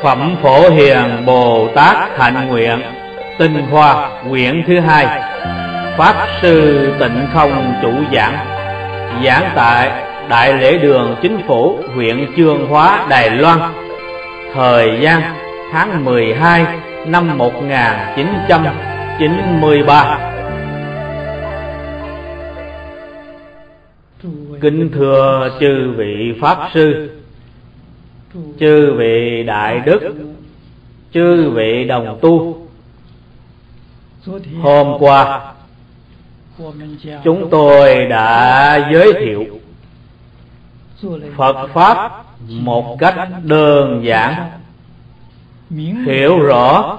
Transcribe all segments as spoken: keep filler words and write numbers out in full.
Phẩm Phổ Hiền Bồ Tát Hạnh Nguyện Tinh Hoa quyển thứ hai. Pháp Sư Tịnh Không chủ giảng. Giảng tại Đại Lễ Đường Chính Phủ, huyện Chương Hóa, Đài Loan. Thời gian tháng mười hai năm một nghìn chín trăm chín mươi ba. Kính thưa chư vị Pháp Sư, chư vị Đại Đức, chư vị đồng tu. Hôm qua chúng tôi đã giới thiệu Phật Pháp một cách đơn giản, hiểu rõ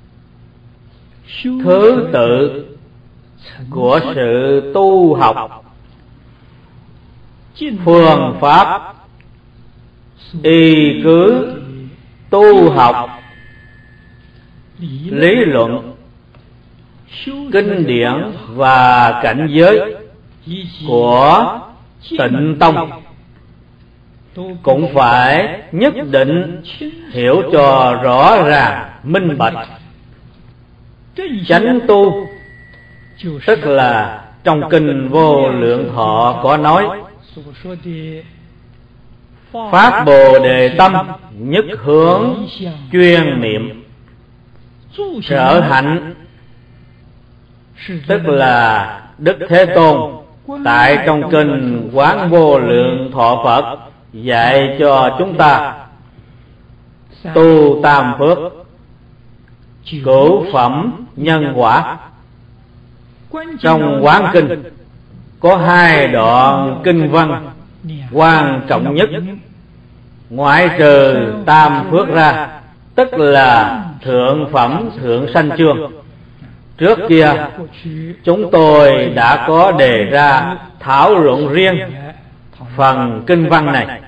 thứ tự của sự tu học, phương pháp y cứ tu học, lý luận, kinh điển và cảnh giới của Tịnh Tông cũng phải nhất định hiểu cho rõ ràng minh bạch. Chánh tu tức là trong kinh Vô Lượng Thọ có nói: Pháp Bồ Đề tâm nhất hướng chuyên niệm. Sở hạnh tức là Đức Thế Tôn tại trong kinh Quán Vô Lượng Thọ Phật dạy cho chúng ta tu tam phước, cửu phẩm nhân quả. Trong Quán Kinh có hai đoạn kinh văn quan trọng nhất, ngoại trừ tam phước ra, tức là thượng phẩm thượng sanh chương. Trước kia chúng tôi đã có đề ra thảo luận riêng phần kinh văn này.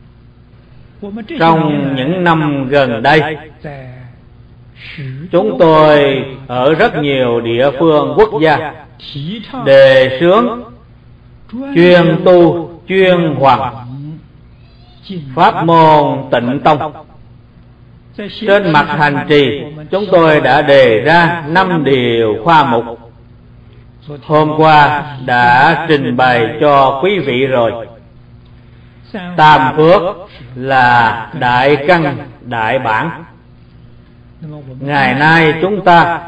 Trong những năm gần đây, chúng tôi ở rất nhiều địa phương quốc gia đề xướng chuyên tu chuyên hoằng pháp môn Tịnh Tông. Trên mặt hành trì, chúng tôi đã đề ra năm điều khoa mục. Hôm qua đã trình bày cho quý vị rồi. Tam phước là đại căn đại bản. Ngày nay chúng ta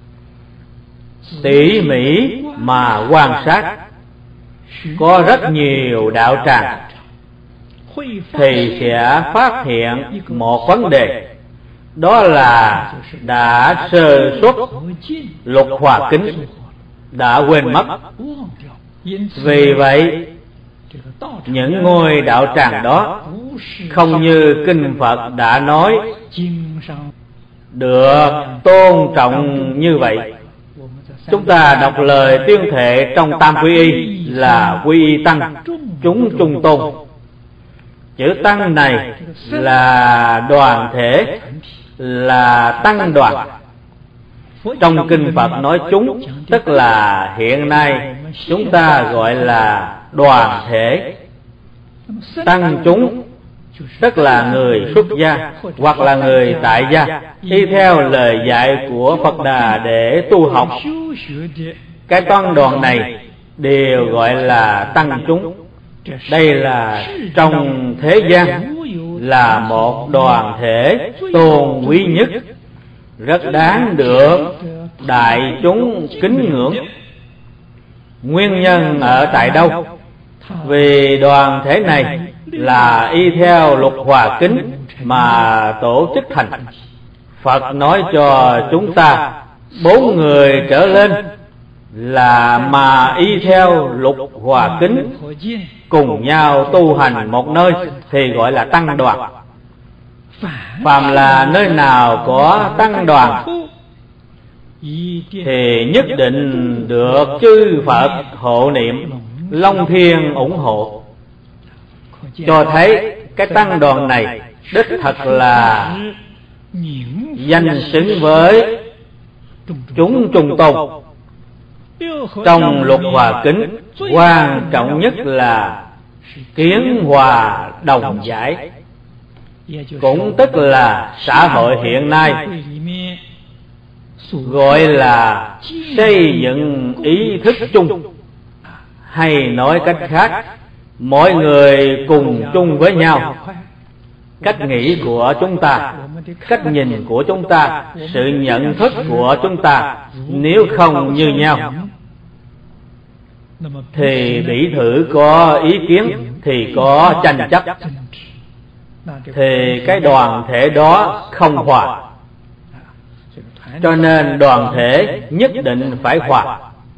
tỉ mỉ mà quan sát, có rất nhiều đạo tràng thì sẽ phát hiện một vấn đề, đó là đã sơ suất lục hòa kính, đã quên mất. Vì vậy những ngôi đạo tràng đó không như kinh Phật đã nói được tôn trọng như vậy. Chúng ta đọc lời tuyên thệ trong Tam Quy Y là quy y tăng, chúng trung tôn. Chữ tăng này là đoàn thể, là tăng đoàn. Trong kinh Phật nói chúng, tức là hiện nay chúng ta gọi là đoàn thể. Tăng chúng tức là người xuất gia hoặc là người tại gia, y theo lời dạy của Phật Đà để tu học. Cái tăng đoàn này đều gọi là tăng chúng. Đây là trong thế gian là một đoàn thể tôn quý nhất, rất đáng được đại chúng kính ngưỡng. Nguyên nhân ở tại đâu? Vì đoàn thể này là y theo lục hòa kính mà tổ chức thành. Phật nói cho chúng ta bốn người trở lên là mà y theo lục hòa kính cùng nhau tu hành một nơi thì gọi là tăng đoàn. Phàm là nơi nào có tăng đoàn thì nhất định được chư Phật hộ niệm, Long Thiên ủng hộ. Cho thấy cái tăng đoàn này đích thật là danh xứng với chúng trung tôn. Trong lục hòa kính, quan trọng nhất là kiến hòa đồng giải. cũng tức là xã hội hiện nay, gọi là xây dựng ý thức chung, hay nói cách khác, mọi người cùng chung với nhau. Cách nghĩ của chúng ta, cách nhìn của chúng ta, sự nhận thức của chúng ta nếu không như nhau, thì bị thử có ý kiến thì có tranh chấp, thì cái đoàn thể đó không hòa. Cho nên đoàn thể nhất định phải hòa.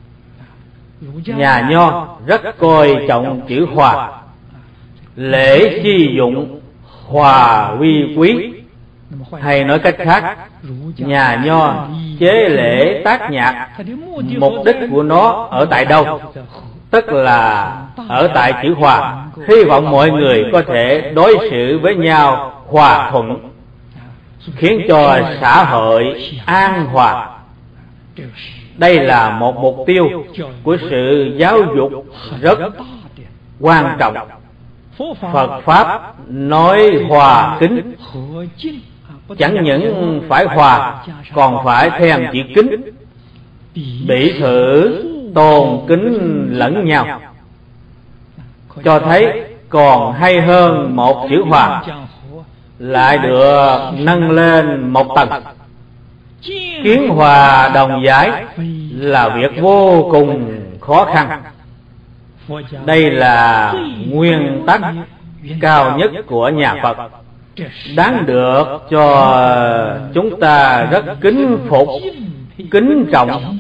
Nhà Nho rất coi trọng chữ hòa. Lễ chi dụng, hòa vi quý. Hay nói cách khác, nhà Nho chế lễ tác nhạc, mục đích của nó ở tại đâu? Tức là ở tại chữ hòa. Hy vọng mọi người có thể đối xử với nhau hòa thuận, khiến cho xã hội an hòa. Đây là một mục tiêu của sự giáo dục rất quan trọng. Phật Pháp nói hòa kính, chẳng những phải hòa, còn phải thêm chữ kính, bị thử tôn kính lẫn nhau, cho thấy còn hay hơn một chữ hòa, lại được nâng lên một tầng. Kiến hòa đồng giải là việc vô cùng khó khăn. Đây là nguyên tắc cao nhất của nhà Phật, đáng được cho chúng ta rất kính phục, kính trọng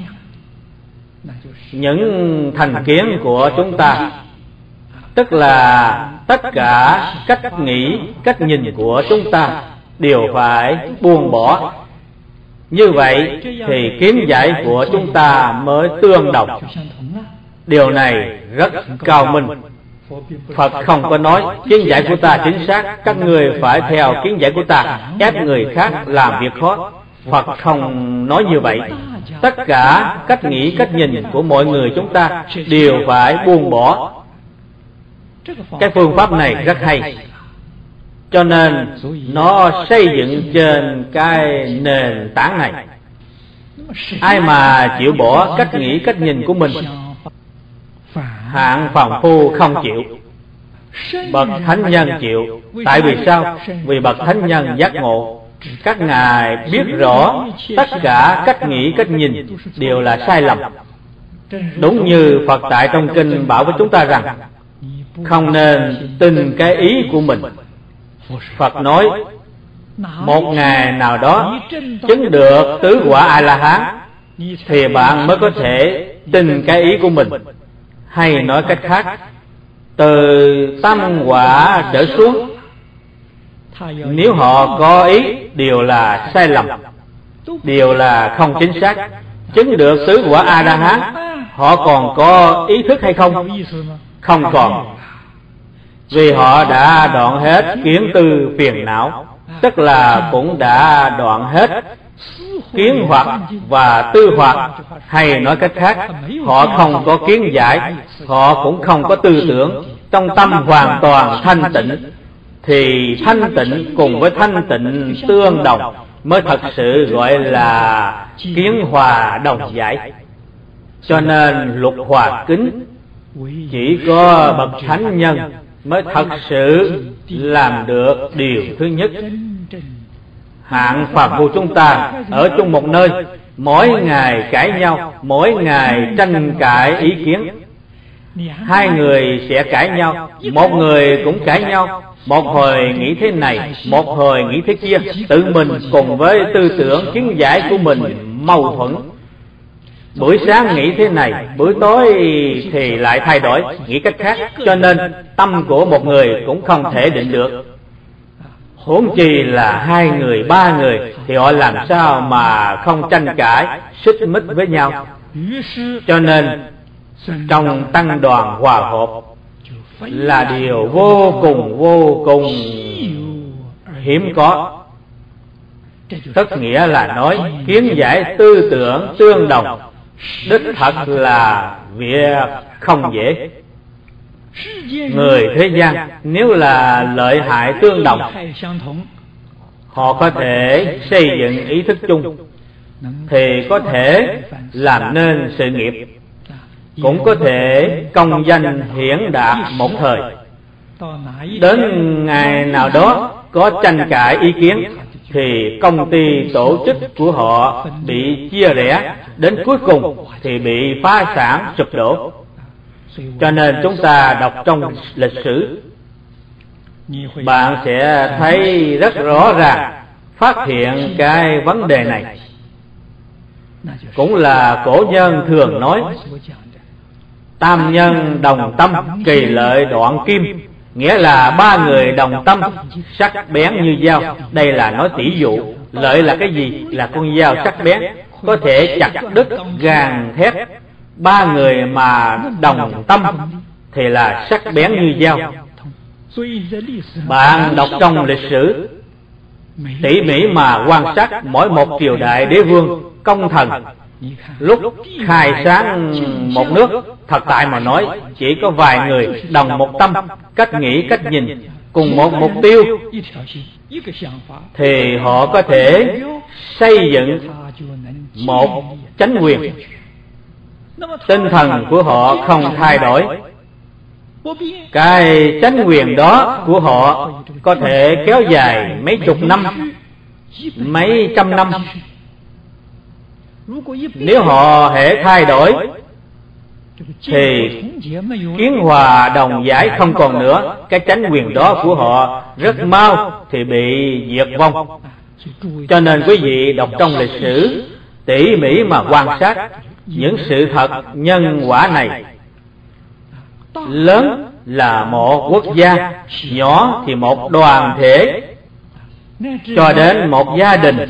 những thành kiến của chúng ta. Tức là tất cả cách nghĩ, cách nhìn của chúng ta đều phải buông bỏ. Như vậy thì kiến giải của chúng ta mới tương đồng. Điều này rất cao minh. Phật không có nói kiến giải của ta chính xác, các người phải theo kiến giải của ta, ép người khác làm việc khó. Phật không nói như vậy. Tất cả cách nghĩ, cách nhìn của mọi người chúng ta đều phải buông bỏ. Cái phương pháp này rất hay, cho nên nó xây dựng trên cái nền tảng này. Ai mà chịu bỏ cách nghĩ, cách nhìn của mình, hạng phàm phu không chịu, bậc thánh nhân chịu. Tại vì sao? Vì bậc thánh nhân giác ngộ, các ngài biết rõ tất cả cách nghĩ, cách nhìn đều là sai lầm. Đúng như Phật tại trong kinh bảo với chúng ta rằng không nên tin cái ý của mình. Phật nói một ngày nào đó chứng được tứ quả A-la-hán thì bạn mới có thể tin cái ý của mình. Hay nói cách khác, từ tam quả trở xuống, nếu họ có ý đều là sai lầm, đều là không chính xác. Chứng được tứ quả A-la-hán, họ còn có ý thức hay không? Không còn. Vì họ đã đoạn hết kiến tư phiền não, tức là cũng đã đoạn hết kiến hoặc và tư hoặc. Hay nói cách khác, họ không có kiến giải, họ cũng không có tư tưởng, trong tâm hoàn toàn thanh tịnh. Thì thanh tịnh cùng với thanh tịnh tương đồng mới thật sự gọi là kiến hòa đồng giải. Cho nên luật hòa kính chỉ có bậc thánh nhân mới thật sự làm được điều thứ nhất. Hạng phàm phu chúng ta ở chung một nơi, mỗi ngày cãi nhau, mỗi ngày tranh cãi ý kiến. Hai người sẽ cãi nhau, một người cũng cãi nhau, một hồi nghĩ thế này, một hồi nghĩ thế kia, tự mình cùng với tư tưởng kiến giải của mình mâu thuẫn. Buổi sáng nghĩ thế này, buổi tối thì lại thay đổi, nghĩ cách khác. Cho nên tâm của một người cũng không thể định được, huống chi là hai người, ba người, thì họ làm sao mà không tranh cãi, xích mích với nhau. Cho nên trong tăng đoàn hòa hợp là điều vô cùng vô cùng hiếm có. Tức nghĩa là nói kiến giải tư tưởng tương đồng, đích thật là việc không dễ. Người thế gian nếu là lợi hại tương đồng, họ có thể xây dựng ý thức chung, thì có thể làm nên sự nghiệp, cũng có thể công danh hiển đạt một thời. Đến ngày nào đó có tranh cãi ý kiến, thì công ty tổ chức của họ bị chia rẽ, đến cuối cùng thì bị phá sản sụp đổ. Cho nên chúng ta đọc trong lịch sử, bạn sẽ thấy rất rõ ràng, phát hiện cái vấn đề này. Cũng là cổ nhân thường nói, tam nhân đồng tâm, kỳ lợi đoạn kim, nghĩa là ba người đồng tâm, sắc bén như dao. Đây là nói tỷ dụ. Lợi là cái gì? Là con dao sắc bén, có thể chặt đứt gàn thép. Ba người mà đồng tâm thì là sắc bén như dao. Bạn đọc trong lịch sử, tỉ mỉ mà quan sát mỗi một triều đại đế vương, công thần, lúc khai sáng một nước, thật tại mà nói chỉ có vài người đồng một tâm, cách nghĩ, cách nhìn, cùng một mục tiêu, thì họ có thể xây dựng một chánh quyền. Tinh thần của họ không thay đổi, cái chánh quyền đó của họ có thể kéo dài mấy chục năm, mấy trăm năm. Nếu họ hễ thay đổi thì kiến hòa đồng giải không còn nữa, cái chánh quyền đó của họ rất mau thì bị diệt vong. Cho nên quý vị đọc trong lịch sử tỉ mỉ mà quan sát những sự thật nhân quả này. Lớn là một quốc gia, nhỏ thì một đoàn thể, cho đến một gia đình,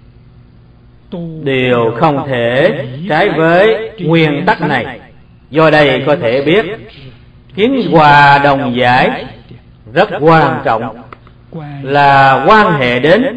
đều không thể trái với nguyên tắc này. Do đây có thể biết kiến hòa đồng giải rất quan trọng, là quan hệ đến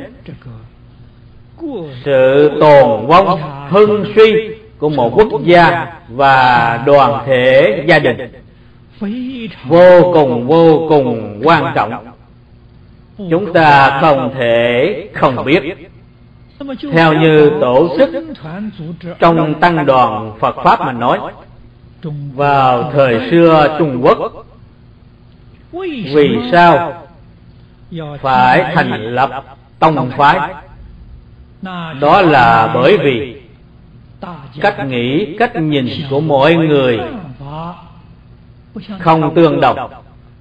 sự tồn vong hưng suy của một quốc gia và đoàn thể gia đình. Vô cùng vô cùng quan trọng, chúng ta không thể không biết. Theo như tổ chức trong tăng đoàn Phật Pháp mà nói, vào thời xưa Trung Quốc, vì sao phải thành lập tông phái? Đó là bởi vì cách nghĩ, cách nhìn của mỗi người không tương đồng,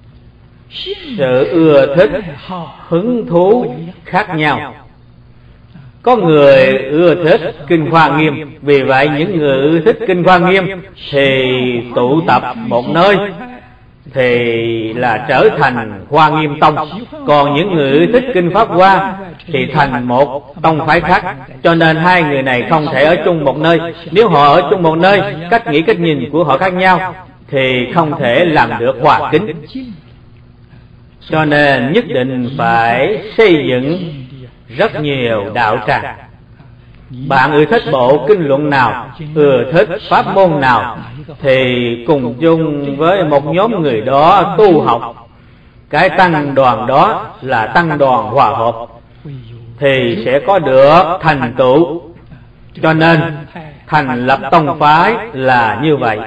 sự ưa thích, hứng thú khác nhau. Có người ưa thích Kinh Hoa Nghiêm, vì vậy những người ưa thích Kinh Hoa Nghiêm thì tụ tập một nơi thì là trở thành Hoa Nghiêm Tông. Còn những người ưa thích Kinh Pháp Hoa thì thành một tông phái khác. Cho nên hai người này không thể ở chung một nơi. Nếu họ ở chung một nơi, cách nghĩ, cách nhìn của họ khác nhau thì không thể làm được hòa kính. Cho nên nhất định phải xây dựng rất nhiều đạo tràng. Bạn ưa thích bộ kinh luận nào, ưa thích pháp môn nào, thì cùng chung với một nhóm người đó tu học. Cái tăng đoàn đó là tăng đoàn hòa hợp, thì sẽ có được thành tựu. Cho nên thành lập tông phái là như vậy.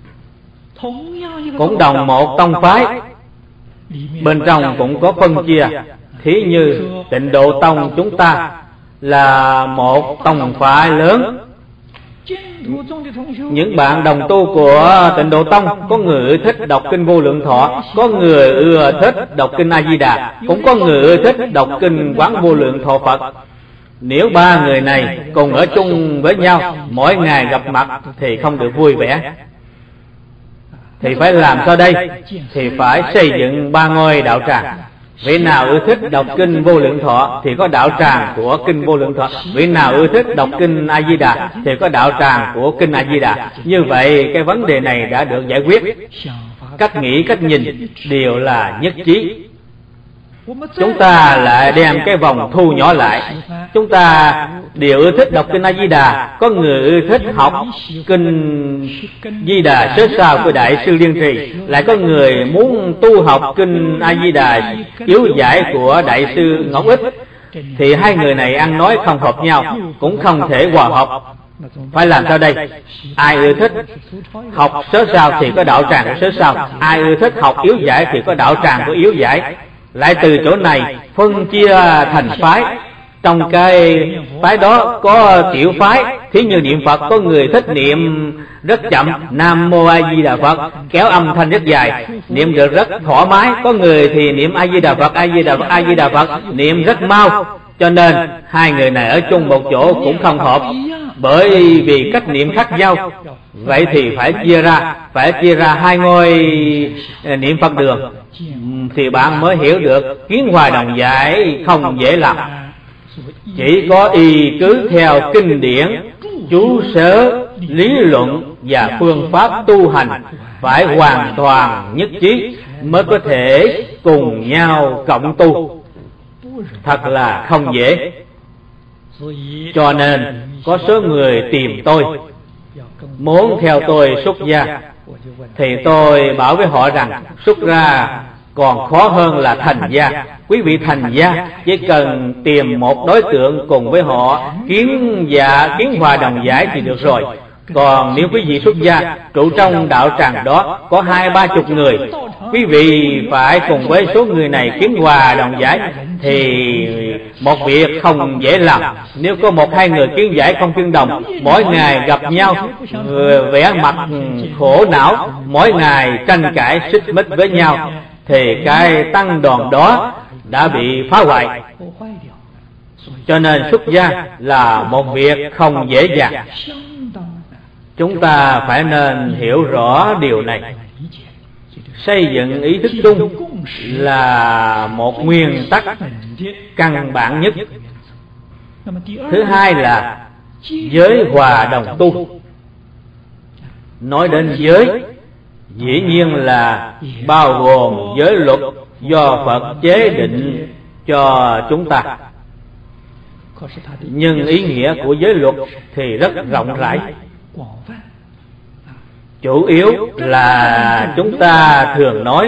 Cũng đồng một tông phái, bên trong cũng có phân chia. Thí như Tịnh Độ Tông chúng ta là một tông phái lớn. Những bạn đồng tu của Tịnh Độ Tông, có người ưa thích đọc Kinh Vô Lượng Thọ, có người ưa thích đọc Kinh A Di Đà, cũng có người ưa thích đọc Kinh Quán Vô Lượng Thọ Phật. Nếu ba người này cùng ở chung với nhau, mỗi ngày gặp mặt thì không được vui vẻ. Thì phải làm sao đây? Thì phải xây dựng ba ngôi đạo tràng. Vị nào ưa thích đọc Kinh Vô Lượng Thọ thì có đạo tràng của Kinh Vô Lượng Thọ. Vị nào ưa thích đọc Kinh A Di Đà thì có đạo tràng của Kinh A Di Đà. Như vậy cái vấn đề này đã được giải quyết. Cách nghĩ, cách nhìn đều là nhất trí. chúng ta lại đem cái vòng thu nhỏ lại. Chúng ta đều ưa thích đọc kinh A Di Đà, có người ưa thích học kinh Di Đà sớ sao của Đại sư Liên Trì, lại có người muốn tu học kinh A Di Đà yếu giải của Đại sư Ngọc Ích. Thì hai người này ăn nói không hợp nhau, cũng không thể hòa hợp. Phải làm sao đây? Ai ưa thích học sớ sao thì có đạo tràng của sớ sao, ai ưa thích học yếu giải thì có đạo tràng của yếu giải. Lại từ chỗ này phân chia thành phái. Trong cái phái đó có tiểu phái, thí như niệm Phật, có người thích niệm rất chậm, Nam Mô A Di Đà Phật, kéo âm thanh rất dài, niệm được rất thoải mái. Có người thì niệm A Di Đà Phật, A Di Đà Phật, A Di Đà Phật, niệm rất mau. Cho nên hai người này ở chung một chỗ cũng không hợp, bởi vì cách niệm khác nhau. Vậy thì phải chia ra, phải chia ra hai ngôi niệm Phật đường, thì bạn mới hiểu được kiến hòa đồng giải không dễ làm. Chỉ có y cứ theo kinh điển, chú sớ, lý luận và phương pháp tu hành phải hoàn toàn nhất trí mới có thể cùng nhau cộng tu. Thật là không dễ. Cho nên có số người tìm tôi, muốn theo tôi xuất gia, thì tôi bảo với họ rằng xuất ra còn khó hơn là thành gia. Quý vị thành gia chỉ cần tìm một đối tượng cùng với họ kiến dạ kiến hòa đồng giải thì được rồi. Còn nếu quý vị xuất gia trụ trong đạo tràng đó có hai ba chục người, quý vị phải cùng với số người này kiến hòa đồng giải thì một việc không dễ làm. Nếu có một hai người kiến giải không tương đồng, mỗi ngày gặp nhau vẻ mặt khổ não, mỗi ngày tranh cãi xích mích với nhau, thì cái tăng đoàn đó đã bị phá hoại. Cho nên xuất gia là một việc không dễ dàng. Chúng ta phải nên hiểu rõ điều này. Xây dựng ý thức chung là một nguyên tắc căn bản nhất. Thứ hai là giới hòa đồng tu. Nói đến giới, dĩ nhiên là bao gồm giới luật do Phật chế định cho chúng ta. Nhưng ý nghĩa của giới luật thì rất rộng rãi. Chủ yếu là chúng ta thường nói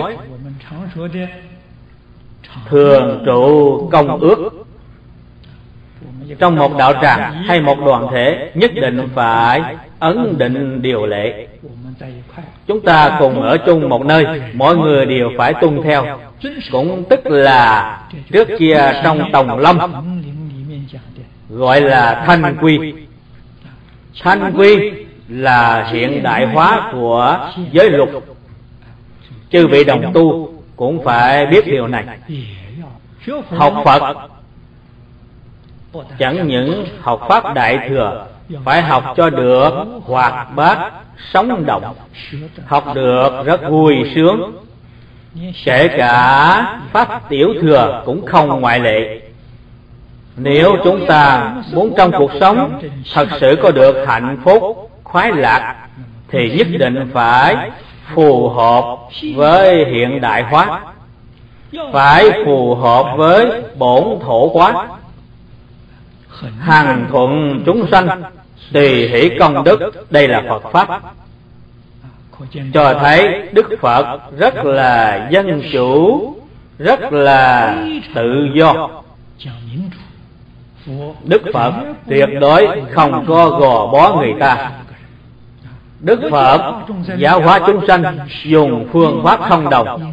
thường trụ công ước. Trong một đạo tràng hay một đoàn thể nhất định phải ấn định điều lệ. Chúng ta cùng ở chung một nơi, mọi người đều phải tuân theo. Cũng tức là trước kia trong Tòng Lâm gọi là thanh quy. Thanh quy là hiện đại hóa của giới luật. Chư vị đồng tu cũng phải biết điều này. Học Phật chẳng những học Pháp Đại Thừa, phải học cho được hoạt bát, sống động, học được rất vui sướng. Kể cả Pháp Tiểu Thừa cũng không ngoại lệ. Nếu chúng ta muốn trong cuộc sống thật sự có được hạnh phúc, khoái lạc, thì nhất định phải phù hợp với hiện đại hóa, phải phù hợp với bổn thổ hóa. Hằng thuận chúng sanh, tùy hỷ công đức, đây là Phật Pháp. Cho thấy Đức Phật rất là dân chủ, rất là tự do. Đức Phật tuyệt đối không có gò bó người ta. Đức Phật giáo hóa chúng sanh dùng phương pháp không đồng,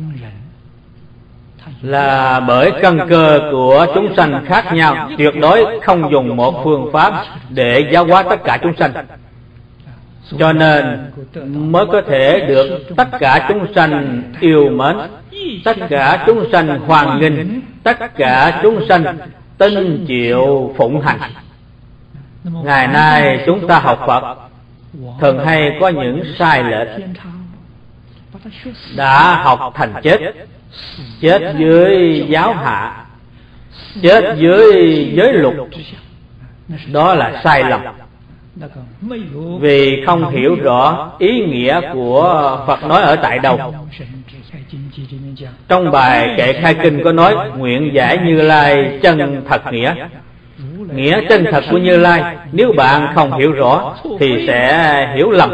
là bởi căn cơ của chúng sanh khác nhau, tuyệt đối không dùng một phương pháp để giáo hóa tất cả chúng sanh. Cho nên mới có thể được tất cả chúng sanh yêu mến, tất cả chúng sanh hoan nghênh, tất cả chúng sanh tin chịu phụng hành. Ngày nay chúng ta học Phật thường hay có những sai lệch, đã học thành chết, chết dưới giáo hạ, chết dưới giới luật. Đó là sai lầm. vì không hiểu rõ ý nghĩa của Phật nói ở tại đâu. Trong bài kệ khai kinh có nói nguyện giải Như Lai chân thật nghĩa. Nghĩa chân thật của Như Lai nếu bạn không hiểu rõ thì sẽ hiểu lầm,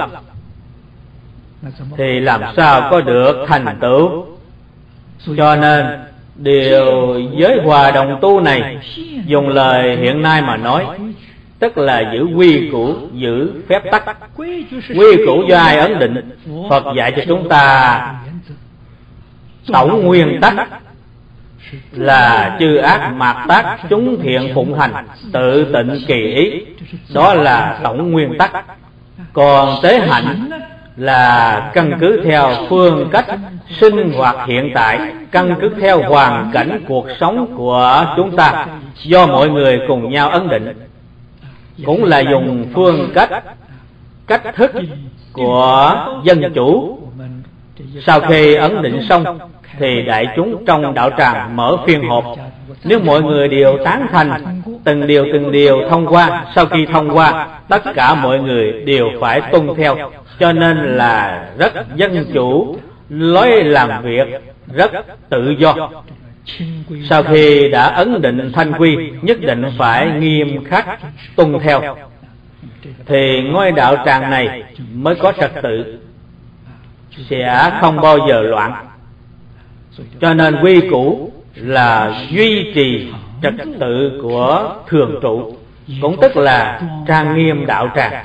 thì làm sao có được thành tựu. Cho nên điều giới hòa đồng tu này, dùng lời hiện nay mà nói, tức là giữ quy củ, giữ phép tắc. Quy củ do ai ấn định? Phật dạy cho chúng ta tổng nguyên tắc là chư ác mạt tác, chúng thiện phụng hành, tự tịnh kỳ ý. Đó là tổng nguyên tắc. Còn tế hạnh là căn cứ theo phương cách sinh hoạt hiện tại, căn cứ theo hoàn cảnh cuộc sống của chúng ta, do mọi người cùng nhau ấn định. Cũng là dùng phương cách, cách thức của dân chủ. Sau khi ấn định xong thì đại chúng trong đạo tràng mở phiên họp. Nếu mọi người đều tán thành, từng điều từng điều thông qua, sau khi thông qua tất cả mọi người đều phải tuân theo. Cho nên là rất dân chủ, lối làm việc rất tự do. Sau khi đã ấn định thanh quy, nhất định phải nghiêm khắc tuân theo, thì ngôi đạo tràng này mới có trật tự, sẽ không bao giờ loạn. Cho nên quy củ là duy trì trật tự của thường trụ, cũng tức là trang nghiêm đạo tràng.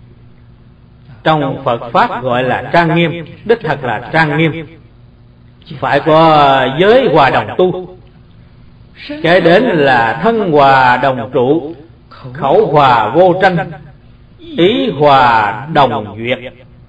Trong Phật Pháp gọi là trang nghiêm, đích thật là trang nghiêm. Phải có giới hòa đồng tu. Kế đến là thân hòa đồng trụ, khẩu hòa vô tranh, ý hòa đồng duyệt.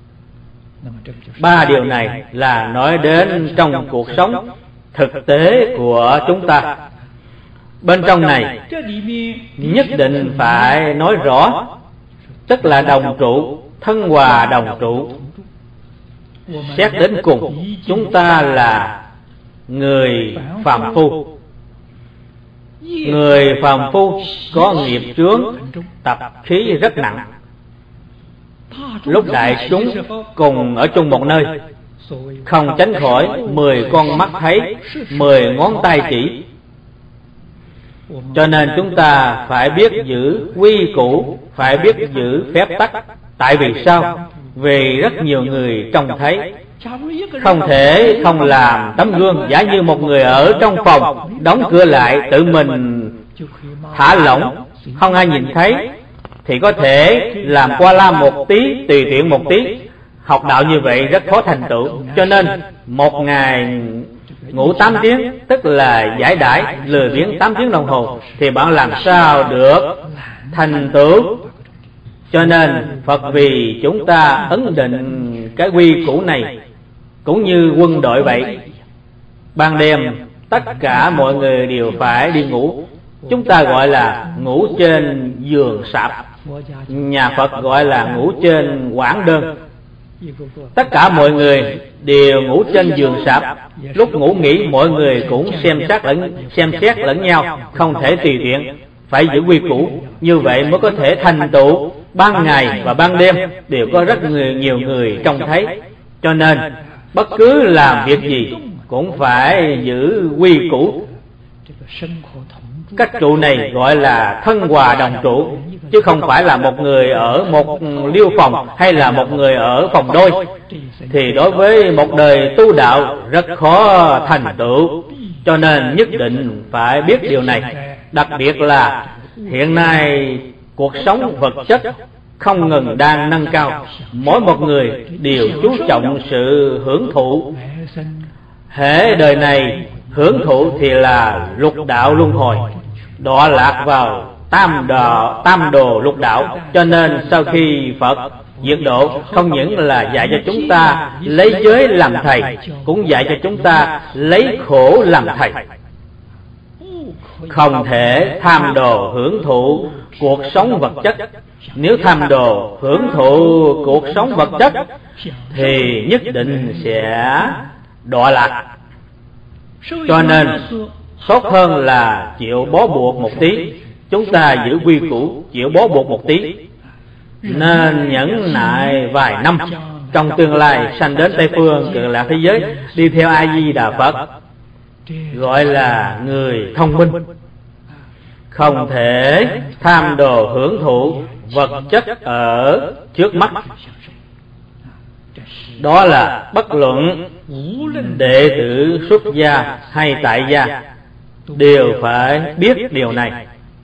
Ba điều này là nói đến trong cuộc sống thực tế của chúng ta. Bên trong này nhất định phải nói rõ, tức là đồng trụ, thân hòa đồng trụ. Xét đến cùng, chúng ta là người phàm phu. Người phàm phu có nghiệp chướng, tập khí rất nặng. Lúc đại chúng cùng ở chung một nơi, không tránh khỏi mười con mắt thấy, mười ngón tay chỉ. Cho nên chúng ta phải biết giữ quy củ, phải biết giữ phép tắc. Tại vì sao? Vì rất nhiều người trông thấy, không thể không làm tấm gương. Giả như một người ở trong phòng, đóng cửa lại, tự mình thả lỏng, không ai nhìn thấy, thì có thể làm qua la một tí, tùy tiện một tí. Học đạo như vậy rất khó thành tựu. Cho nên một ngày ngủ tám tiếng, tức là giải đãi, lười biếng tám tiếng đồng hồ, thì bạn làm sao được thành tựu? Cho nên Phật vì chúng ta ấn định cái quy củ này, cũng như quân đội vậy. Ban đêm tất cả mọi người đều phải đi ngủ. Chúng ta gọi là ngủ trên giường sạp, nhà Phật gọi là ngủ trên quảng đơn. Tất cả mọi người đều ngủ trên giường sạp. Lúc ngủ nghỉ mọi người cũng xem xét lẫn xem xét lẫn nhau, không thể tùy tiện, phải giữ quy củ. Như vậy mới có thể thành tựu. Ban ngày và ban đêm đều có rất người, nhiều người trông thấy. Cho nên bất cứ làm việc gì cũng phải giữ quy củ. Cách trụ này gọi là thân hòa đồng trụ, chứ không phải là một người ở một liêu phòng hay là một người ở phòng đôi. Thì đối với một đời tu đạo rất khó thành tựu. Cho nên nhất định phải biết điều này. Đặc biệt là hiện nay cuộc sống vật chất không ngừng đang nâng cao, mỗi một người đều chú trọng sự hưởng thụ. Hễ đời này hưởng thụ thì là lục đạo luân hồi, đọa lạc vào tam đồ, tam đồ lục đạo. Cho nên sau khi Phật diệt độ, không những là dạy cho chúng ta lấy giới làm thầy, cũng dạy cho chúng ta lấy khổ làm thầy. Không thể tham đồ hưởng thụ cuộc sống vật chất. Nếu tham đồ hưởng thụ cuộc sống vật chất thì nhất định sẽ đọa lạc. Cho nên tốt hơn là chịu bó buộc một tí. Chúng ta giữ quy củ, chịu bó buộc một tí. nên nhẫn nại vài năm, trong tương lai sanh đến Tây Phương Cực Lạc thế giới, đi theo A Di Đà Phật, gọi là người thông minh, không thể tham đồ hưởng thụ vật chất ở trước mắt. Đó là bất luận đệ tử xuất gia hay tại gia đều phải biết điều này.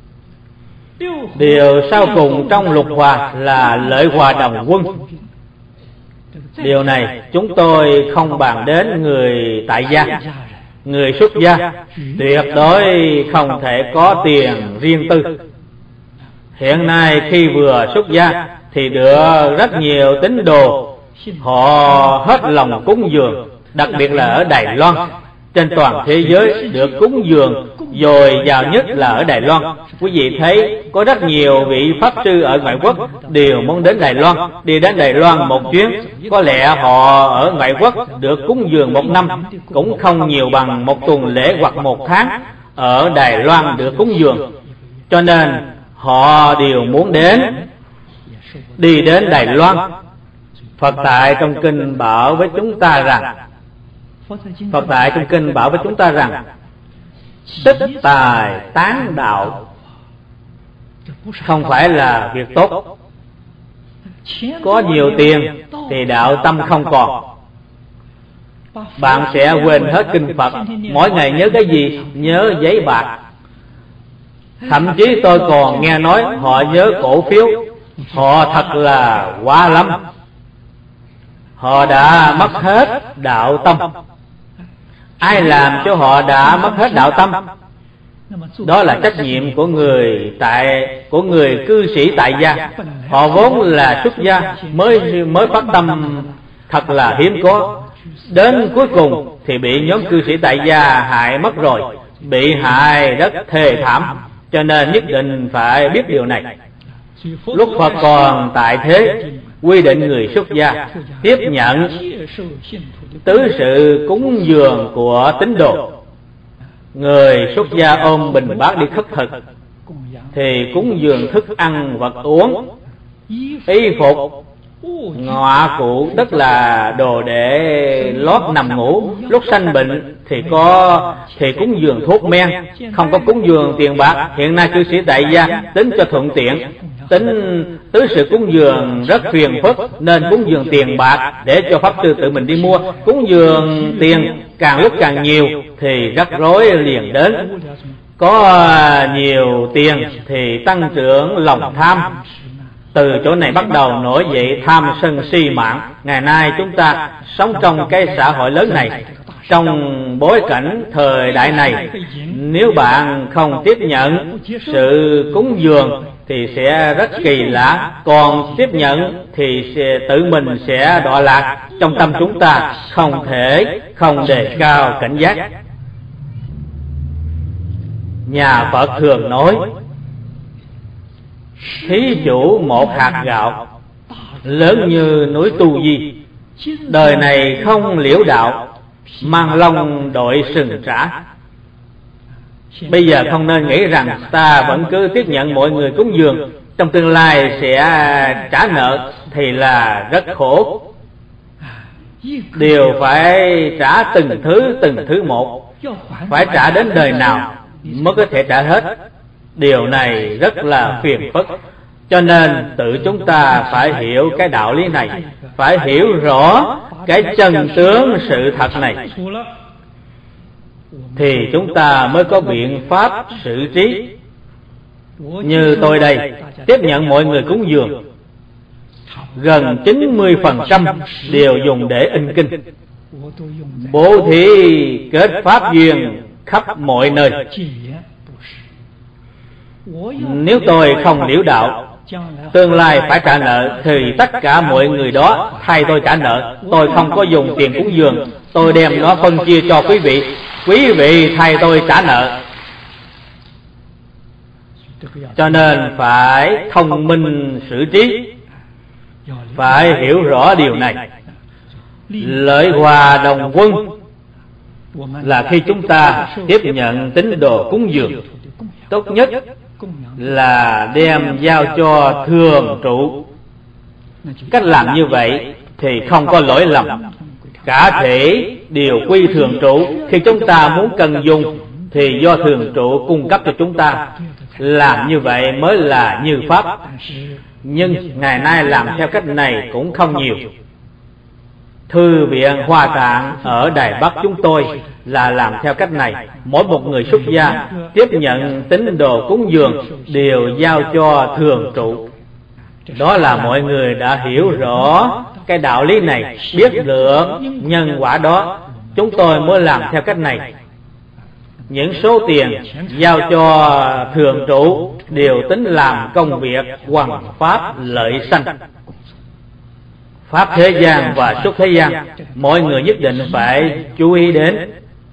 Điều sau cùng trong lục hòa là lợi hòa đồng quân. Điều này chúng tôi không bàn đến người tại gia. Người xuất gia tuyệt đối không thể có tiền riêng tư. Hiện nay khi vừa xuất gia thì được rất nhiều tín đồ, họ hết lòng cúng dường, đặc biệt là ở Đài Loan. Trên toàn thế giới được cúng dường dồi dào nhất là ở Đài Loan. Quý vị thấy có rất nhiều vị pháp sư ở ngoại quốc đều muốn đến Đài Loan. Đi đến Đài Loan một chuyến, có lẽ họ ở ngoại quốc được cúng dường một năm cũng không nhiều bằng một tuần lễ hoặc một tháng ở Đài Loan được cúng dường. Cho nên họ đều muốn đến, đi đến Đài Loan. Phật tại trong kinh bảo với chúng ta rằng Phật tại trong kinh bảo với chúng ta rằng tích tài tán đạo không phải là việc tốt. Có nhiều tiền thì đạo tâm không còn, bạn sẽ quên hết kinh Phật. Mỗi ngày nhớ cái gì? Nhớ giấy bạc. Thậm chí tôi còn nghe nói họ nhớ cổ phiếu. Họ thật là quá lắm. Họ đã mất hết đạo tâm. Ai làm cho họ đã mất hết đạo tâm? Đó là trách nhiệm của người tại của người cư sĩ tại gia. Họ vốn là xuất gia, mới mới phát tâm thật là hiếm có. Đến cuối cùng thì bị nhóm cư sĩ tại gia hại mất rồi, bị hại rất thê thảm. Cho nên nhất định phải biết điều này. Lúc Phật còn tại thế, quy định người xuất gia tiếp nhận tứ sự cúng dường của tín đồ. Người xuất gia ôm bình bát đi khất thực thì cúng dường thức ăn vật uống, y phục, ngọa cụ, tức là đồ để lót nằm ngủ. Lúc sanh bệnh thì có thì cúng dường thuốc men, không có cúng dường tiền bạc. Hiện nay cư sĩ tại gia tính cho thuận tiện, tính tứ sự cúng dường rất phiền phức, nên cúng dường tiền bạc để cho pháp sư tự mình đi mua. Cúng dường tiền càng lúc càng nhiều thì rắc rối liền đến. Có nhiều tiền thì tăng trưởng lòng tham. Từ chỗ này bắt đầu nổi dậy tham sân si mạng. Ngày nay chúng ta sống trong cái xã hội lớn này, trong bối cảnh thời đại này, nếu bạn không tiếp nhận sự cúng dường thì sẽ rất kỳ lạ. Còn tiếp nhận thì sẽ, tự mình sẽ đọa lạc. Trong tâm chúng ta không thể không đề cao cảnh giác. Nhà Phật thường nói, thí chủ một hạt gạo lớn như núi Tu Di, đời này không liễu đạo, mang lông đội sừng trả. Bây giờ không nên nghĩ rằng ta vẫn cứ tiếp nhận mọi người cúng dường, trong tương lai sẽ trả nợ thì là rất khổ. Đều phải trả từng thứ từng thứ một, phải trả đến đời nào mới có thể trả hết. Điều này rất là phiền phức. Cho nên tự chúng ta phải hiểu cái đạo lý này, phải hiểu rõ cái chân tướng sự thật này, thì chúng ta mới có biện pháp xử trí. Như tôi đây, tiếp nhận mọi người cúng dường, gần chín mươi phần trăm đều dùng để in kinh, bố thí kết pháp duyên khắp mọi nơi. Nếu tôi không liễu đạo, tương lai phải trả nợ, thì tất cả mọi người đó thay tôi trả nợ. Tôi không có dùng tiền cúng dường, tôi đem nó phân chia cho quý vị, quý vị thay tôi trả nợ. Cho nên phải thông minh xử trí, phải hiểu rõ điều này. Lợi hòa đồng quân là khi chúng ta tiếp nhận tín đồ cúng dường, tốt nhất là đem giao cho thường trụ Cách làm như vậy thì không có lỗi lầm, cả thể đều quy thường trụ. Khi chúng ta muốn cần dùng thì do thường trụ cung cấp cho chúng ta. Làm như vậy mới là như pháp. Nhưng ngày nay làm theo cách này cũng không nhiều. Thư viện Hoa Tạng ở Đài Bắc chúng tôi là làm theo cách này. Mỗi một người xuất gia tiếp nhận tín đồ cúng dường đều giao cho thường trụ. Đó là mọi người đã hiểu rõ cái đạo lý này, biết được nhân quả đó. Chúng tôi mới làm theo cách này. Những số tiền giao cho thường trụ đều tính làm công việc hoằng pháp lợi sanh. Pháp thế gian và xuất thế gian, mọi người nhất định phải chú ý đến.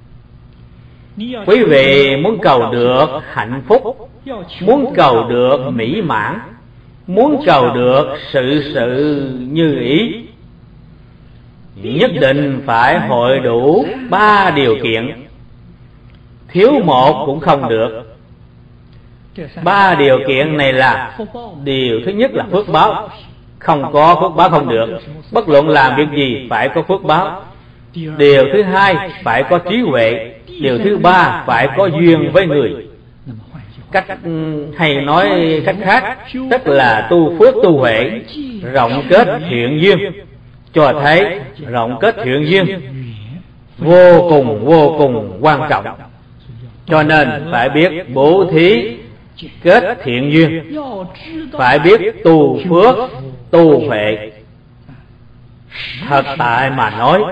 Quý vị muốn cầu được hạnh phúc, muốn cầu được mỹ mãn, muốn cầu được sự sự như ý, nhất định phải hội đủ ba điều kiện. Thiếu một cũng không được. Ba điều kiện này là: điều thứ nhất là phước báo. Không có phước báo không được. Bất luận làm việc gì phải có phước báo. Điều thứ hai phải có trí huệ. Điều thứ ba phải có duyên với người. Cách hay nói cách khác, tức là tu phước tu huệ, rộng kết thiện duyên. Cho thấy rộng kết thiện duyên vô cùng vô cùng quan trọng. Cho nên phải biết bố thí kết thiện duyên, phải biết tu phước tu huệ. Thật tại mà nói,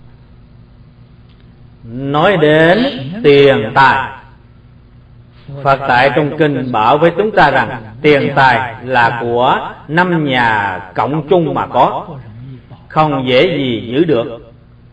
nói đến tiền tài, Phật tại trong kinh bảo với chúng ta rằng tiền tài là của năm nhà cộng chung mà có, không dễ gì giữ được.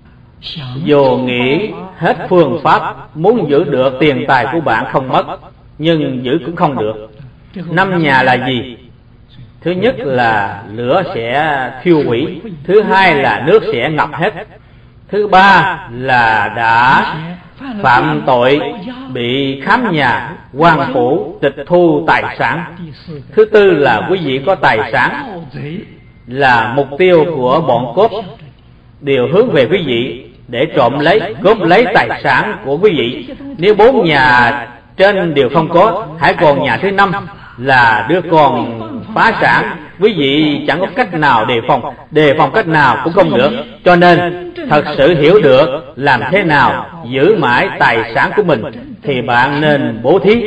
Dù nghĩ hết phương pháp muốn giữ được tiền tài của bạn không mất, nhưng giữ cũng không được. Năm nhà là gì? Thứ nhất là lửa sẽ thiêu hủy, thứ hai là nước sẽ ngập hết, thứ ba là đã phạm tội bị khám nhà, quan phủ tịch thu tài sản, thứ tư là quý vị có tài sản là mục tiêu của bọn cướp đều hướng về quý vị để trộm lấy, cướp lấy tài sản của quý vị. Nếu bốn nhà trên đều không có, hãy còn nhà thứ năm là đứa con phá sản, quý vị chẳng có cách nào đề phòng, đề phòng cách nào cũng không được. Cho nên thật sự hiểu được làm thế nào giữ mãi tài sản của mình thì bạn nên bố thí.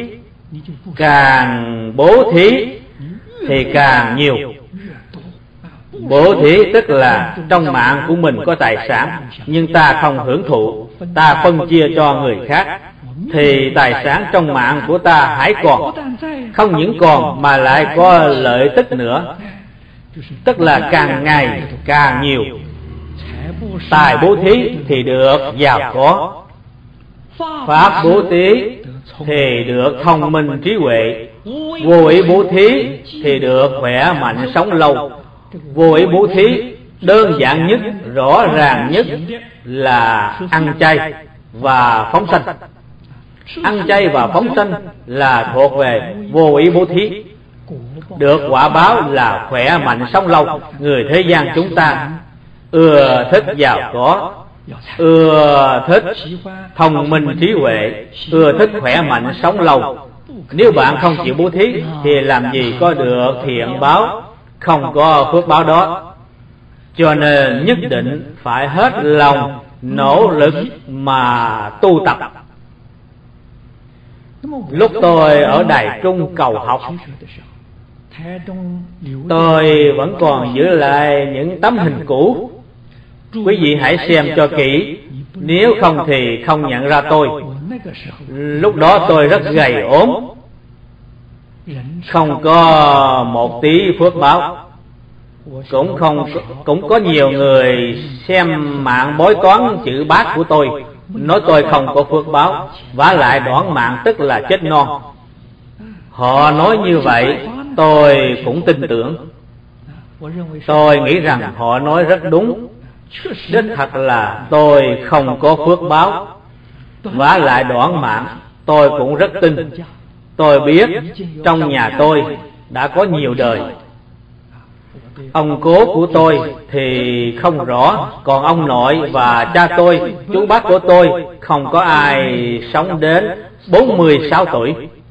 Càng bố thí thì càng nhiều. Bố thí tức là trong mạng của mình có tài sản nhưng ta không hưởng thụ, ta phân chia cho người khác, thì tài sản trong mạng của ta hãy còn, không những còn mà lại có lợi tức nữa, tức là càng ngày càng nhiều. Tài bố thí thì được giàu có, pháp bố thí thì được thông minh trí huệ, vô ý bố thí thì được khỏe mạnh sống lâu. Vô ý bố thí đơn giản nhất, rõ ràng nhất là ăn chay và phóng sanh. Ăn chay và phóng sanh là thuộc về vô ý bố thí, được quả báo là khỏe mạnh sống lâu. Người thế gian chúng ta ưa thích giàu có, ưa thích thông minh trí huệ, ưa thích khỏe mạnh sống lâu. Nếu bạn không chịu bố thí thì làm gì có được thiện báo, không có phước báo đó. Cho nên nhất định phải hết lòng nỗ lực mà tu tập. Lúc tôi ở Đài Trung cầu học, tôi vẫn còn giữ lại những tấm hình cũ. Quý vị hãy xem cho kỹ, nếu không thì không nhận ra tôi. Lúc đó tôi rất gầy ốm, không có một tí phước báo. Cũng không cũng có nhiều người xem mạng bói toán chữ bát của tôi, nói tôi không có phước báo, vả lại đoản mạng tức là chết non. Họ nói như vậy tôi cũng tin tưởng. Tôi nghĩ rằng họ nói rất đúng. Đích thật là tôi không có phước báo, vả lại đoản mạng tôi cũng rất tin. Tôi biết trong nhà tôi đã có nhiều đời, Ông cố của tôi thì không rõ, còn ông nội và cha tôi, chú bác của tôi không có ai sống đến bốn mươi sáu tuổi,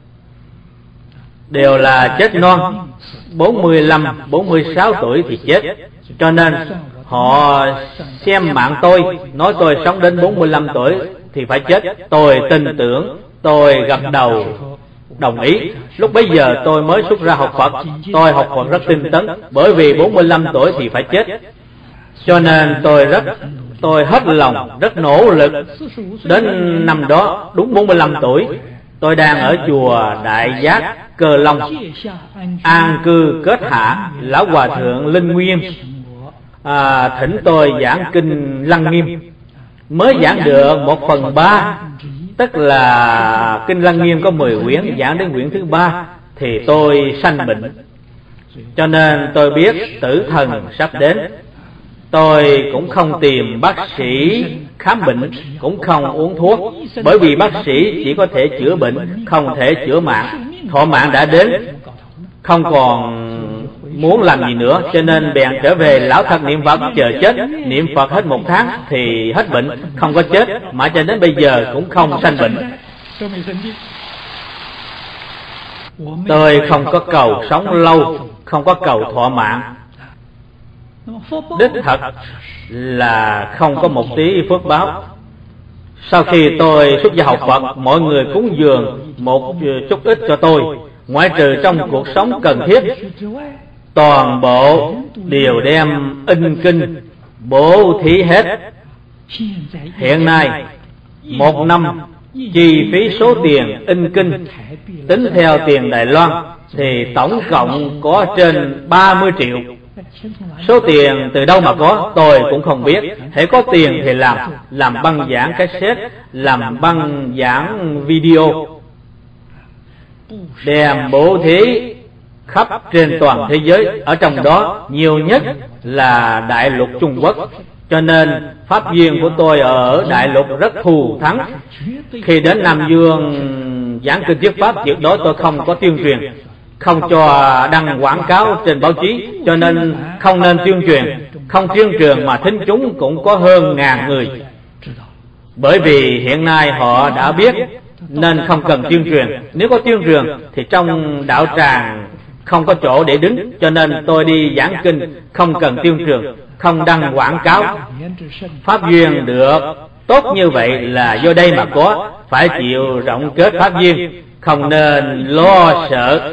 đều là chết non, bốn mươi lăm, bốn mươi sáu tuổi thì chết. Cho nên họ xem mạng tôi, nói tôi sống đến bốn mươi lăm tuổi thì phải chết. Tôi tin tưởng, tôi gật đầu đồng ý. Lúc bấy giờ tôi mới xuất ra học Phật, tôi học Phật rất tinh tấn, bởi vì bốn mươi lăm tuổi thì phải chết. Cho nên tôi rất tôi hết lòng, rất nỗ lực. Đến năm đó đúng bốn mươi lăm tuổi, tôi đang ở chùa Đại Giác Cờ Long an cư kết hạ. Lão Hòa Thượng Linh Nguyên à, thỉnh tôi giảng kinh Lăng Nghiêm. Mới giảng được một phần ba, tức là kinh Lăng Nghiêm có mười quyển, giảng đến quyển thứ ba thì tôi sanh bệnh. Cho nên tôi biết tử thần sắp đến. Tôi cũng không tìm bác sĩ khám bệnh, cũng không uống thuốc, bởi vì bác sĩ chỉ có thể chữa bệnh, không thể chữa mạng. Thọ mạng đã đến, không còn muốn làm gì nữa, cho nên bèn trở về lão thật niệm Phật chờ chết. Niệm Phật hết một tháng thì hết bệnh, không có chết, mà cho đến bây giờ cũng không sanh bệnh. Tôi không có cầu sống lâu, không có cầu thọ mạng. Đích thật là không có một tí phước báo. Sau khi tôi xuất gia học Phật, mọi người cúng dường một chút ít cho tôi, ngoại trừ trong cuộc sống cần thiết, toàn bộ đều đem in kinh bố thí hết. Hiện nay một năm chi phí số tiền in kinh tính theo tiền Đài Loan thì tổng cộng có trên ba mươi triệu. Số tiền từ đâu mà có tôi cũng không biết. Hễ có tiền thì làm làm băng giảng cassette, làm băng giảng video, đem bố thí khắp trên toàn thế giới. Ở trong đó nhiều nhất là Đại lục Trung Quốc, cho nên pháp viên của tôi ở Đại lục rất thù thắng. Khi đến Nam Dương giảng kinh thuyết pháp, tuyệt đối tôi không có tuyên truyền, không cho đăng quảng cáo trên báo chí, cho nên không nên tuyên truyền. Không tuyên truyền mà thính chúng cũng có hơn ngàn người, bởi vì hiện nay họ đã biết nên không cần tuyên truyền. Nếu có tuyên truyền thì trong đạo tràng không có chỗ để đứng, cho nên tôi đi giảng kinh không cần tuyên truyền, không đăng quảng cáo. Pháp duyên được tốt như vậy là do đây mà có, phải chịu rộng kết pháp duyên, không nên lo sợ.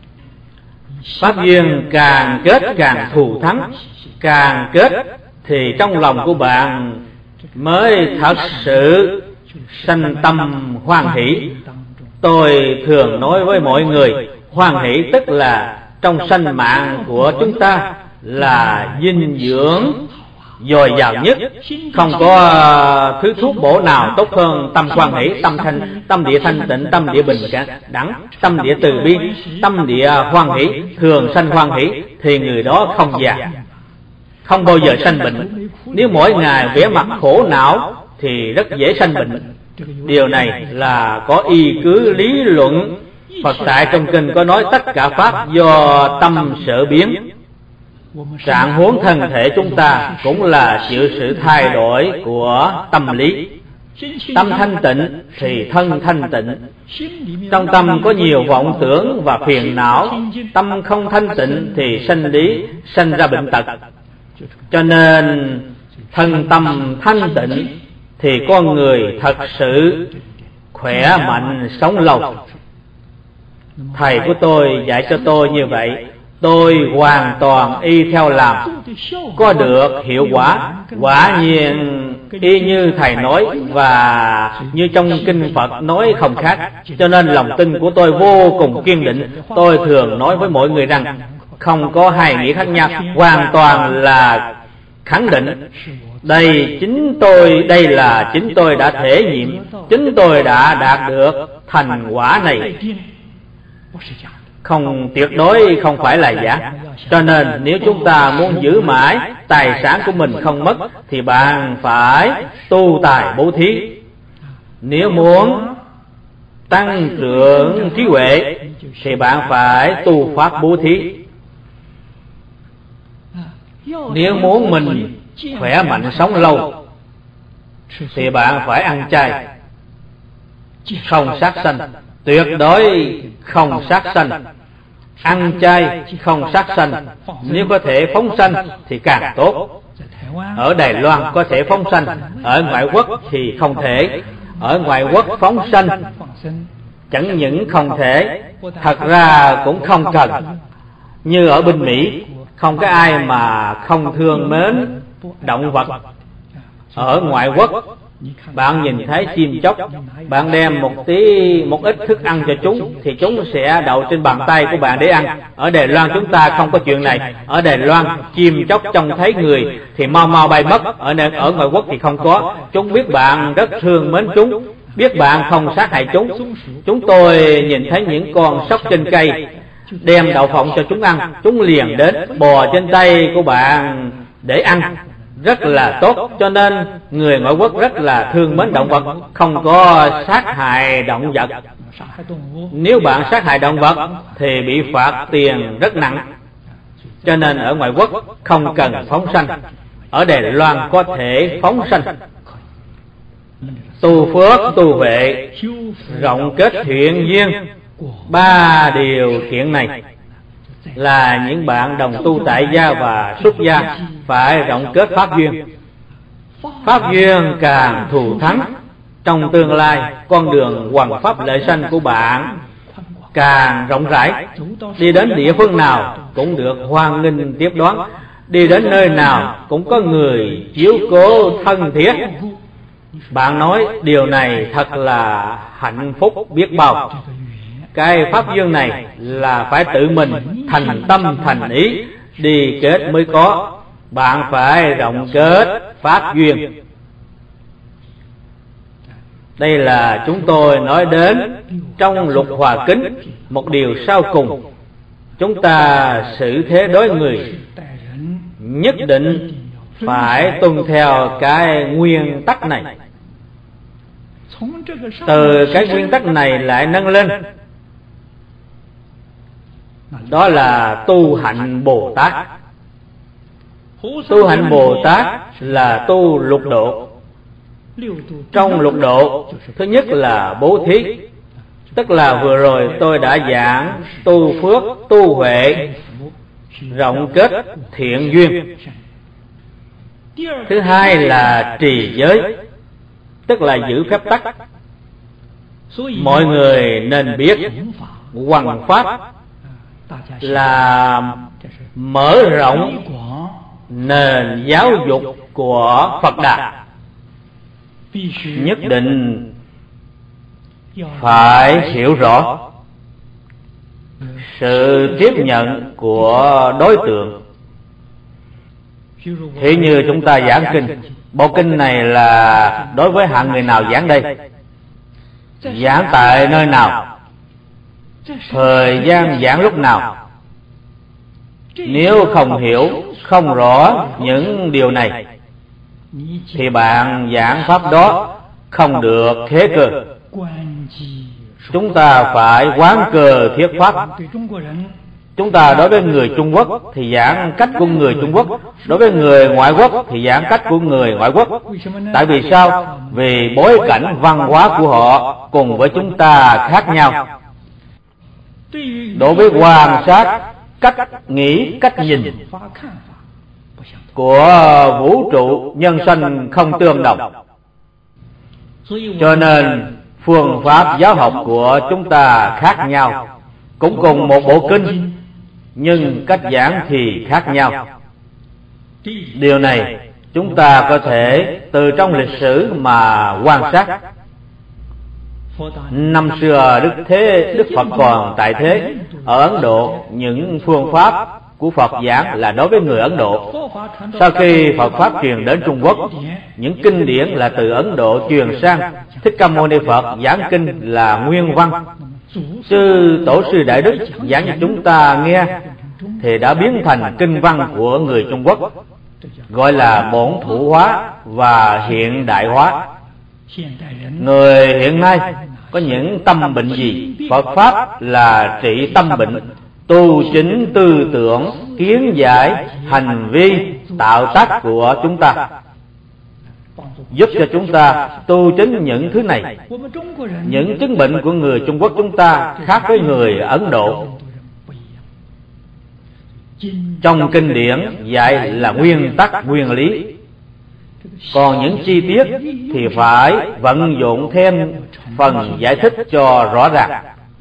Pháp duyên càng kết càng thù thắng, càng kết thì trong lòng của bạn mới thật sự sanh tâm hoan hỷ. Tôi thường nói với mọi người, hoan hỷ tức là trong sanh mạng của chúng ta là dinh dưỡng dồi dào nhất, không có thứ thuốc bổ nào tốt hơn tâm hoan hỷ, tâm thanh, tâm địa thanh tịnh, tâm địa bình đẳng, tâm địa từ bi, tâm địa hoan hỷ. Thường sanh hoan hỷ thì người đó không già, không bao giờ sanh bệnh. Nếu mỗi ngày vẻ mặt khổ não thì rất dễ sanh bệnh. Điều này là có y cứ lý luận. Phật tại trong kinh có nói tất cả pháp do tâm sở biến. Trạng huống thân thể chúng ta cũng là chịu sự thay đổi của tâm lý. Tâm thanh tịnh thì thân thanh tịnh. Trong tâm có nhiều vọng tưởng và phiền não, tâm không thanh tịnh thì sanh lý sanh ra bệnh tật. Cho nên thân tâm thanh tịnh thì con người thật sự khỏe mạnh sống lâu. Thầy của tôi dạy cho tôi như vậy, tôi hoàn toàn y theo làm, có được hiệu quả. Quả nhiên y như thầy nói và như trong kinh Phật nói không khác. Cho nên lòng tin của tôi vô cùng kiên định. Tôi thường nói với mọi người rằng không có hai nghĩa khác nhau, hoàn toàn là khẳng định. Đây chính tôi, đây là chính tôi đã thể nghiệm, chính tôi đã đạt được thành quả này, không tuyệt đối không phải là giả. Cho nên nếu chúng ta muốn giữ mãi tài sản của mình không mất thì bạn phải tu tài bố thí. Nếu muốn tăng trưởng trí huệ thì bạn phải tu pháp bố thí. Nếu muốn mình khỏe mạnh sống lâu thì bạn phải ăn chay, không sát sanh, tuyệt đối không sát sanh. Ăn chay không sát sanh, nếu có thể phóng sanh thì càng tốt. Ở Đài Loan có thể phóng sanh, ở ngoại quốc thì không thể. Ở ngoại quốc phóng sanh chẳng những không thể, thật ra cũng không cần. Như ở bên Mỹ, không có ai mà không thương mến động vật. Ở ngoại quốc, bạn nhìn thấy chim chóc, bạn đem một tí một ít thức ăn cho chúng thì chúng sẽ đậu trên bàn tay của bạn để ăn. Ở Đài Loan chúng ta không có chuyện này. Ở Đài Loan chim chóc trông thấy người thì mau mau bay mất. Ở ở ngoại quốc thì không có. Chúng biết bạn rất thương mến chúng, biết bạn không sát hại chúng. Chúng tôi nhìn thấy những con sóc trên cây, đem đậu phộng cho chúng ăn, chúng liền đến bò trên tay của bạn để ăn, rất là tốt. Cho nên người ngoại quốc rất là thương mến động vật, không có sát hại động vật. Nếu bạn sát hại động vật thì bị phạt tiền rất nặng. Cho nên ở ngoại quốc không cần phóng sanh. Ở Đài Loan có thể phóng sanh. Tu phước, tu huệ, rộng kết thiện duyên, ba điều kiện này là những bạn đồng tu tại gia và xuất gia phải rộng kết pháp duyên. Pháp duyên càng thù thắng, trong tương lai con đường hoằng pháp lợi sanh của bạn càng rộng rãi. Đi đến địa phương nào cũng được hoan nghênh tiếp đón, đi đến nơi nào cũng có người chiếu cố thân thiết. Bạn nói điều này thật là hạnh phúc biết bao. Cái pháp duyên này là phải tự mình thành tâm thành ý đi kết mới có. Bạn phải rộng kết pháp duyên. Đây là chúng tôi nói đến trong Lục Hòa Kính. Một điều sau cùng, chúng ta xử thế đối người nhất định phải tuân theo cái nguyên tắc này. Từ cái nguyên tắc này lại nâng lên, đó là tu hạnh Bồ Tát. Tu hạnh Bồ Tát là tu lục độ. Trong lục độ, thứ nhất là bố thí, tức là vừa rồi tôi đã giảng tu phước, tu huệ, rộng kết thiện duyên. Thứ hai là trì giới, tức là giữ phép tắc. Mọi người nên biết hoằng pháp là mở rộng nền giáo dục của Phật Đà. Nhất định phải hiểu rõ sự tiếp nhận của đối tượng. Thì như chúng ta giảng kinh, bộ kinh này là đối với hạng người nào giảng đây? Giảng tại nơi nào? Thời gian giảng lúc nào? Nếu không hiểu, không rõ những điều này thì bạn giảng pháp đó không được thế cơ. Chúng ta phải quán cơ thuyết pháp. Chúng ta đối với người Trung Quốc thì giảng cách của người Trung Quốc, đối với người ngoại quốc thì giảng cách của người ngoại quốc. Tại vì sao? Vì bối cảnh văn hóa của họ cùng với chúng ta khác nhau. Đối với quan sát, cách nghĩ, cách nhìn của vũ trụ nhân sanh không tương đồng. Cho nên phương pháp giáo học của chúng ta khác nhau. Cũng cùng một bộ kinh, nhưng cách giảng thì khác nhau. Điều này chúng ta có thể từ trong lịch sử mà quan sát. Năm xưa Đức Thế Đức Phật còn tại thế, ở Ấn Độ những phương pháp của Phật giảng là đối với người Ấn Độ. Sau khi Phật pháp truyền đến Trung Quốc, những kinh điển là từ Ấn Độ truyền sang. Thích Ca Mâu Ni Phật giảng kinh là nguyên văn. Sư Tổ sư Đại Đức giảng cho chúng ta nghe thì đã biến thành kinh văn của người Trung Quốc, gọi là bổn thủ hóa và hiện đại hóa. Người hiện nay có những tâm bệnh gì? Phật pháp là trị tâm bệnh, tu chính tư tưởng, kiến giải, hành vi tạo tác của chúng ta, giúp cho chúng ta tu chính những thứ này. Những chứng bệnh của người Trung Quốc chúng ta khác với người Ấn Độ. Trong kinh điển dạy là nguyên tắc nguyên lý, còn những chi tiết thì phải vận dụng thêm phần giải thích cho rõ ràng.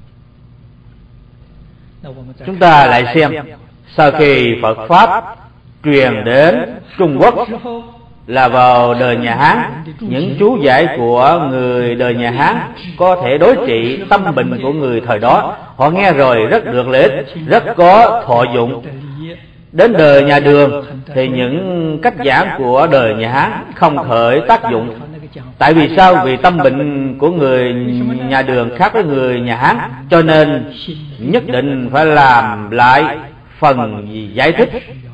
Chúng ta lại xem, sau khi Phật Pháp truyền đến Trung Quốc là vào đời nhà Hán, những chú giải của người đời nhà Hán có thể đối trị tâm bệnh của người thời đó. Họ nghe rồi rất được lợi ích, rất có thọ dụng. Đến đời nhà Đường thì những cách giảng của đời nhà Hán không khởi tác dụng. Tại vì sao? Vì tâm bệnh của người nhà Đường khác với người nhà Hán, cho nên nhất định phải làm lại phần giải thích.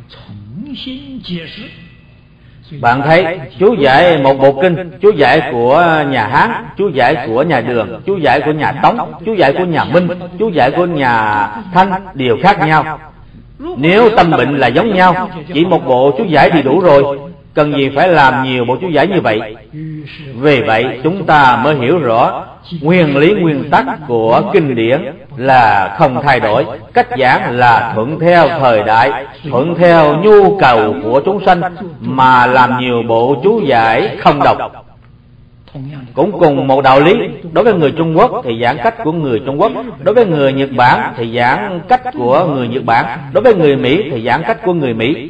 Bạn thấy chú giải một bộ kinh, chú giải của nhà Hán, chú giải của nhà Đường, chú giải của nhà Tống, chú giải của nhà Minh, chú giải của nhà Thanh đều khác nhau. Nếu tâm bệnh là giống nhau, chỉ một bộ chú giải thì đủ rồi, cần gì phải làm nhiều bộ chú giải như vậy. Vì vậy chúng ta mới hiểu rõ nguyên lý nguyên tắc của kinh điển là không thay đổi, cách giảng là thuận theo thời đại, thuận theo nhu cầu của chúng sanh mà làm nhiều bộ chú giải không độc. Cũng cùng một đạo lý, đối với người Trung Quốc thì giảng cách của người Trung Quốc, đối với người Nhật Bản thì giảng cách của người Nhật Bản, đối với người Mỹ thì giảng cách của người Mỹ.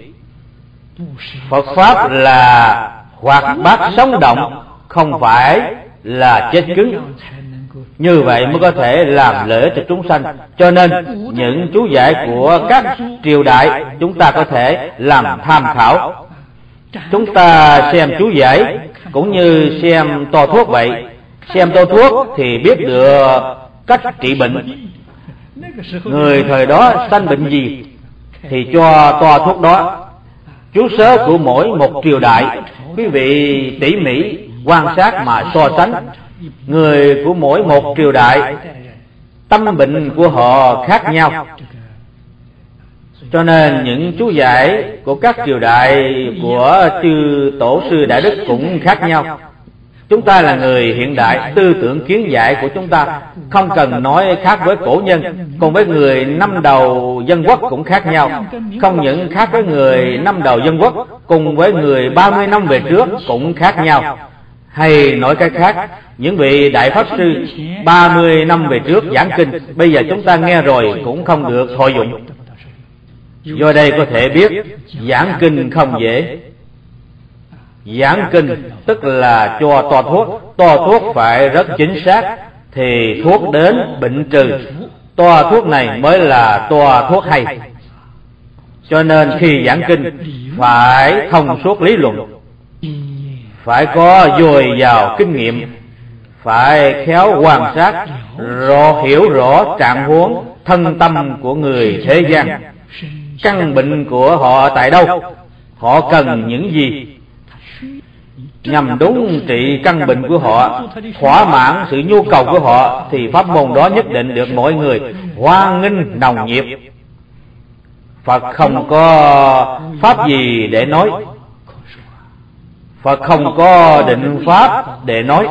Phật Pháp là hoạt bát sống động, không phải là chết cứng. Như vậy mới có thể làm lợi ích cho chúng sanh. Cho nên những chú giải của các triều đại chúng ta có thể làm tham khảo. Chúng ta xem chú giải cũng như xem to thuốc vậy. Xem to thuốc thì biết được cách trị bệnh. Người thời đó sanh bệnh gì thì cho to thuốc đó. Chú sớ của mỗi một triều đại, quý vị tỉ mỉ quan sát mà so sánh. Người của mỗi một triều đại, tâm bệnh của họ khác nhau. Cho nên những chú giải của các triều đại của chư tổ sư đại đức cũng khác nhau. Chúng ta là người hiện đại, tư tưởng kiến giải của chúng ta không cần nói khác với cổ nhân, còn với người năm đầu dân quốc cũng khác nhau. Không những khác với người năm đầu dân quốc, cùng với người ba mươi năm về trước cũng khác nhau. Hay nói cách khác, những vị đại pháp sư ba mươi năm về trước giảng kinh, bây giờ chúng ta nghe rồi cũng không được thọ dụng. Do đây có thể biết giảng kinh không dễ. Giảng kinh tức là cho toa thuốc, toa thuốc phải rất chính xác thì thuốc đến bệnh trừ. Toa thuốc này mới là toa thuốc hay. Cho nên khi giảng kinh phải thông suốt lý luận, phải có dồi dào kinh nghiệm, phải khéo quan sát, rõ hiểu rõ trạng huống thân tâm của người thế gian. Căn bệnh của họ tại đâu, họ cần những gì, nhằm đúng trị căn bệnh của họ, thỏa mãn sự nhu cầu của họ, thì pháp môn đó nhất định được mọi người hoan nghênh nồng nhiệt. Phật không có pháp gì để nói, Phật không có định pháp để nói.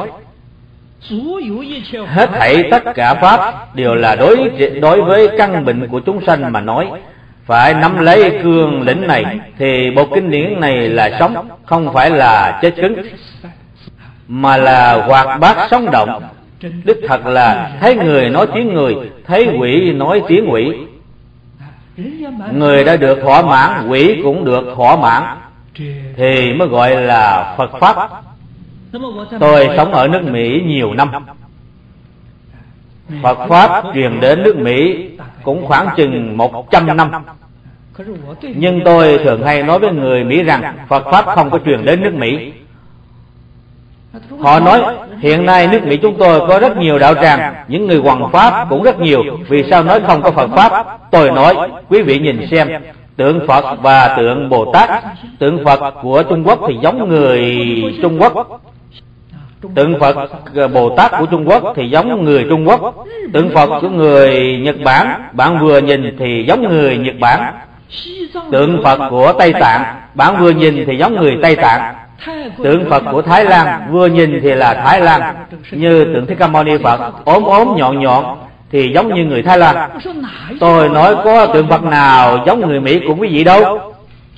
Hết thảy tất cả pháp đều là đối đối với căn bệnh của chúng sanh mà nói. Phải nắm lấy cương lĩnh này thì bộ kinh điển này là sống, không phải là chết cứng, mà là hoạt bát sống động. Đích thật là thấy người nói tiếng người, thấy quỷ nói tiếng quỷ. Người đã được thỏa mãn, quỷ cũng được thỏa mãn, thì mới gọi là Phật Pháp. Tôi sống ở nước Mỹ nhiều năm. Phật Pháp truyền đến nước Mỹ cũng khoảng chừng một trăm năm. Nhưng tôi thường hay nói với người Mỹ rằng Phật Pháp không có truyền đến nước Mỹ. Họ nói hiện nay nước Mỹ chúng tôi có rất nhiều đạo tràng, những người hoằng Pháp cũng rất nhiều, vì sao nói không có Phật Pháp? Tôi nói quý vị nhìn xem, tượng Phật và tượng Bồ Tát. Tượng Phật của Trung Quốc thì giống người Trung Quốc, tượng Phật Bồ Tát của Trung Quốc thì giống người Trung Quốc. Tượng Phật của người Nhật Bản, bạn vừa nhìn thì giống người Nhật Bản. Tượng Phật của Tây Tạng, bạn vừa nhìn thì giống người Tây Tạng. Tượng Phật của Thái Lan, vừa nhìn thì là Thái Lan. Như tượng Thích Ca Mâu Ni Phật, ốm ốm nhọn nhọn thì giống như người Thái Lan. Tôi nói có tượng Phật nào giống người Mỹ của quý vị đâu.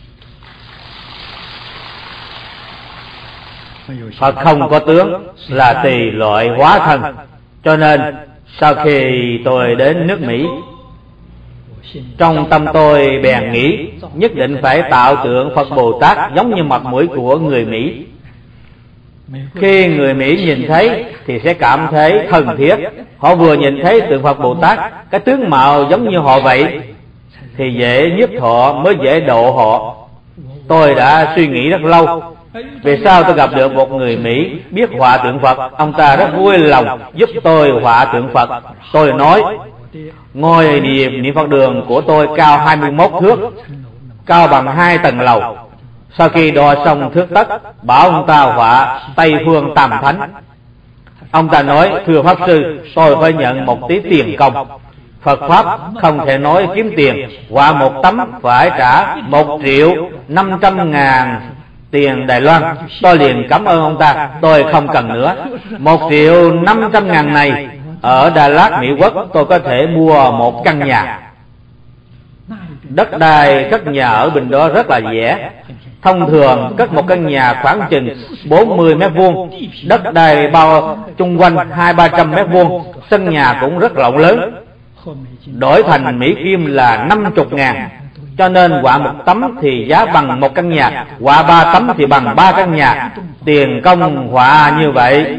Phật không có tướng, là tùy loại hóa thân. Cho nên sau khi tôi đến nước Mỹ, trong tâm tôi bèn nghĩ nhất định phải tạo tượng Phật Bồ Tát giống như mặt mũi của người Mỹ. Khi người Mỹ nhìn thấy thì sẽ cảm thấy thân thiết. Họ vừa nhìn thấy tượng Phật Bồ Tát, cái tướng mạo giống như họ vậy, thì dễ nhiếp họ, mới dễ độ họ. Tôi đã suy nghĩ rất lâu. Vì sao tôi gặp được một người Mỹ biết họa tượng Phật? Ông ta rất vui lòng giúp tôi họa tượng Phật. Tôi nói ngôi niệm niệm Phật đường của tôi cao hai mươi mốt thước, cao bằng hai tầng lầu. Sau khi đo xong thước tất, bảo ông ta họa Tây Phương Tam Thánh. Ông ta nói, thưa Pháp Sư, tôi phải nhận một tí tiền công. Phật Pháp không thể nói kiếm tiền. Họa một tấm phải trả một triệu năm trăm ngàn tiền Đài Loan. Tôi liền cảm ơn ông ta, tôi không cần nữa. Một triệu năm trăm ngàn này ở Đà Lạt, Mỹ Quốc, tôi có thể mua một căn nhà. Đất đai cất nhà ở bên đó rất là rẻ. Thông thường cất một căn nhà khoảng chừng bốn mươi mét vuông, đất đai bao chung quanh hai ba trăm mét vuông, sân nhà cũng rất rộng lớn. Đổi thành Mỹ Kim là năm mươi ngàn. Cho nên họa một tấm thì giá bằng một căn nhà, họa ba tấm thì bằng ba căn nhà. Tiền công họa như vậy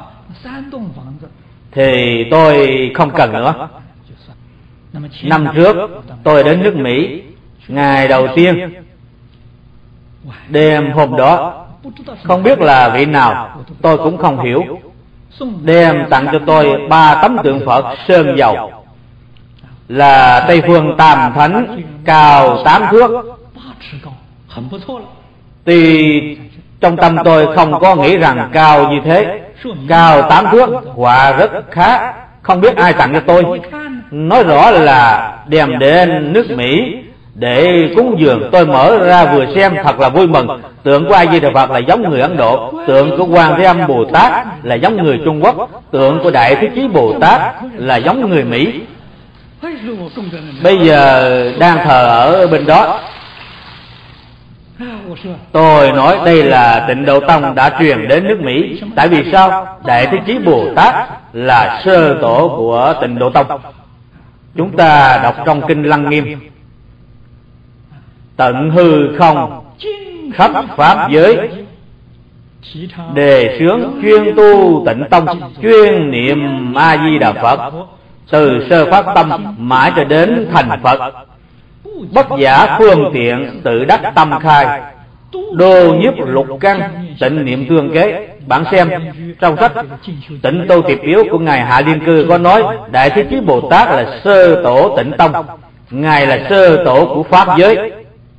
thì tôi không cần nữa. Năm trước tôi đến nước Mỹ, ngày đầu tiên, đêm hôm đó, không biết là vị nào, tôi cũng không hiểu, đem tặng cho tôi ba tấm tượng Phật sơn dầu, là Tây Phương Tam Thánh, cao tám thước. Tuy trong tâm tôi không có nghĩ rằng cao như thế, cao tám thước, họa rất khá, không biết ai tặng cho tôi. Nói rõ là đem đến nước Mỹ để cúng dường. Tôi mở ra vừa xem thật là vui mừng. Tượng của A Di Đà Phật là giống người Ấn Độ, tượng của Quan Thế Âm Bồ Tát là giống người Trung Quốc, tượng của Đại Thế Chí Bồ Tát là giống người Mỹ. Bây giờ đang thờ ở bên đó. Tôi nói đây là Tịnh Độ Tông đã truyền đến nước Mỹ. Tại vì sao? Đại Thế Chí Bồ Tát là sơ tổ của Tịnh Độ Tông. Chúng ta đọc trong Kinh Lăng Nghiêm: tận hư không khắp pháp giới, đề xướng chuyên tu Tịnh Tông, chuyên niệm A Di Đà Phật, từ sơ phát tâm mãi cho đến thành Phật. Bất giả phương tiện tự đắc tâm khai, đô nhiếp lục căn tịnh niệm thương kế. Bạn xem trong sách Tịnh Tu Tiệp Yếu của ngài Hạ Liên Cư có nói Đại Thế Chí Bồ Tát là sơ tổ Tịnh Tông, ngài là sơ tổ của pháp giới.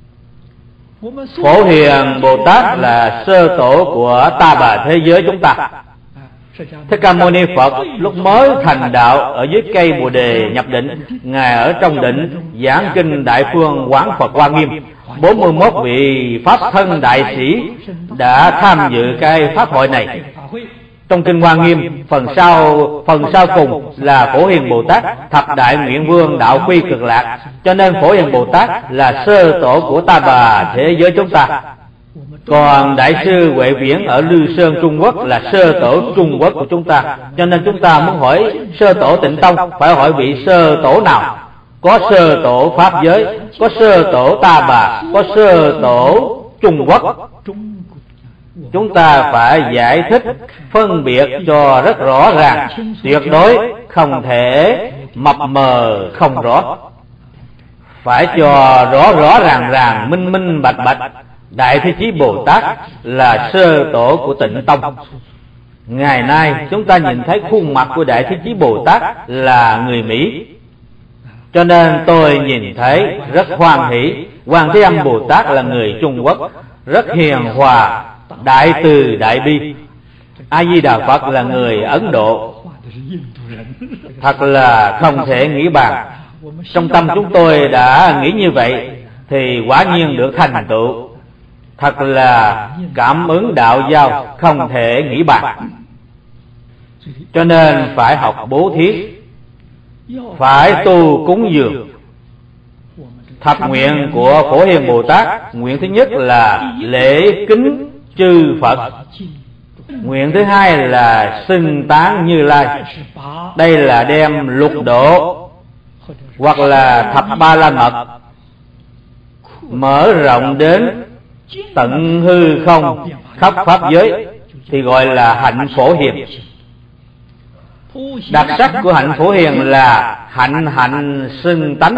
Phổ Hiền Bồ Tát là sơ tổ của ta bà thế giới chúng ta. Thích Ca Mâu Ni Phật lúc mới thành đạo ở dưới cây Bồ Đề nhập định, ngài ở trong định giảng kinh Đại Phương Quán Phật Hoa Nghiêm. Bốn mươi mốt vị pháp thân đại sĩ đã tham dự cái pháp hội này. Trong kinh Hoa Nghiêm, phần sau phần sau cùng là Phổ Hiền Bồ Tát, thập đại nguyện vương đạo quy cực lạc. Cho nên Phổ Hiền Bồ Tát là sơ tổ của ta bà thế giới chúng ta. Còn Đại sư Huệ Viễn ở Lư Sơn Trung Quốc là sơ tổ Trung Quốc của chúng ta. Cho nên chúng ta muốn hỏi sơ tổ Tịnh Tông, phải hỏi vị sơ tổ nào. Có sơ tổ pháp giới, có sơ tổ ta bà, có sơ tổ Trung Quốc. Chúng ta phải giải thích phân biệt cho rất rõ ràng, tuyệt đối không thể mập mờ không rõ, phải cho rõ rõ ràng ràng, minh minh bạch bạch. Đại Thế Chí Bồ Tát là sơ tổ của Tịnh Tông. Ngày nay chúng ta nhìn thấy khuôn mặt của Đại Thế Chí Bồ Tát là người Mỹ, cho nên tôi nhìn thấy rất hoan hỷ. Quan Thế Âm Bồ Tát là người Trung Quốc, rất hiền hòa, đại từ đại bi. A Di Đà Phật là người Ấn Độ, thật là không thể nghĩ bàn. Trong tâm chúng tôi đã nghĩ như vậy, thì quả nhiên được thành tựu. Thật là cảm ứng đạo giao không thể nghĩ bàn. Cho nên phải học bố thí, phải tu cúng dường. Thập nguyện của Phổ Hiền Bồ Tát, nguyện thứ nhất là lễ kính chư Phật. Nguyện thứ hai là xưng tán Như Lai. Đây là đem lục độ hoặc là thập ba la mật mở rộng đến tận hư không khắp pháp giới thì gọi là hạnh Phổ Hiền. Đặc sắc của hạnh Phổ Hiền là hạnh hạnh xưng tánh.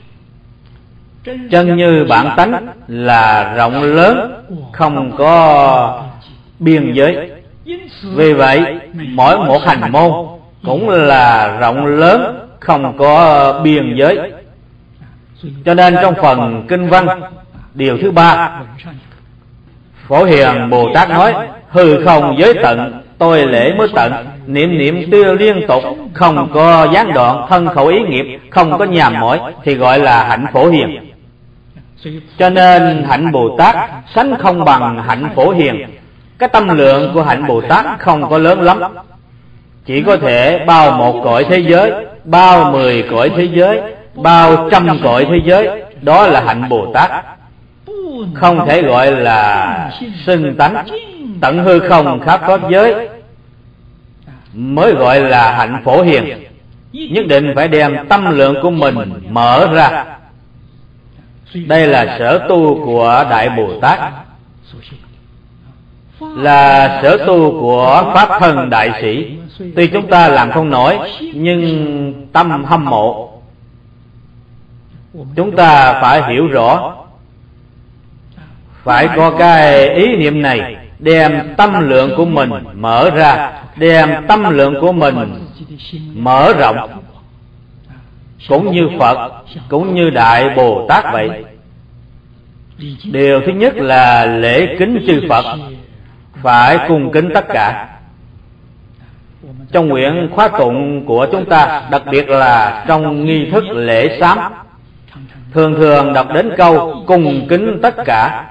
Chân như bản tánh là rộng lớn, không có biên giới. Vì vậy mỗi một hành môn cũng là rộng lớn, không có biên giới. Cho nên trong phần kinh văn điều thứ ba, Phổ Hiền Bồ Tát nói: hư không giới tận, tôi lễ mới tận, niệm niệm tiêu liên tục, không có gián đoạn, thân khẩu ý nghiệp không có nhàm mỏi, thì gọi là hạnh Phổ Hiền. Cho nên hạnh Bồ Tát sánh không bằng hạnh Phổ Hiền. Cái tâm lượng của hạnh Bồ Tát không có lớn lắm, chỉ có thể bao một cõi thế giới, bao mười cõi thế giới, bao trăm cõi thế giới. Đó là hạnh Bồ Tát, không thể gọi là xưng tánh. Tận hư không khắp pháp giới mới gọi là hạnh Phổ Hiền. Nhất định phải đem tâm lượng của mình mở ra. Đây là sở tu của Đại Bồ Tát, là sở tu của Pháp Thân Đại Sĩ. Tuy chúng ta làm không nổi, nhưng tâm hâm mộ. Chúng ta phải hiểu rõ, phải có cái ý niệm này, đem tâm lượng của mình mở ra, đem tâm lượng của mình mở rộng, cũng như Phật, cũng như Đại Bồ Tát vậy. Điều thứ nhất là lễ kính chư Phật, phải cung kính tất cả. Trong nguyện khóa tụng của chúng ta, đặc biệt là trong nghi thức lễ sám, thường thường đọc đến câu cung kính tất cả,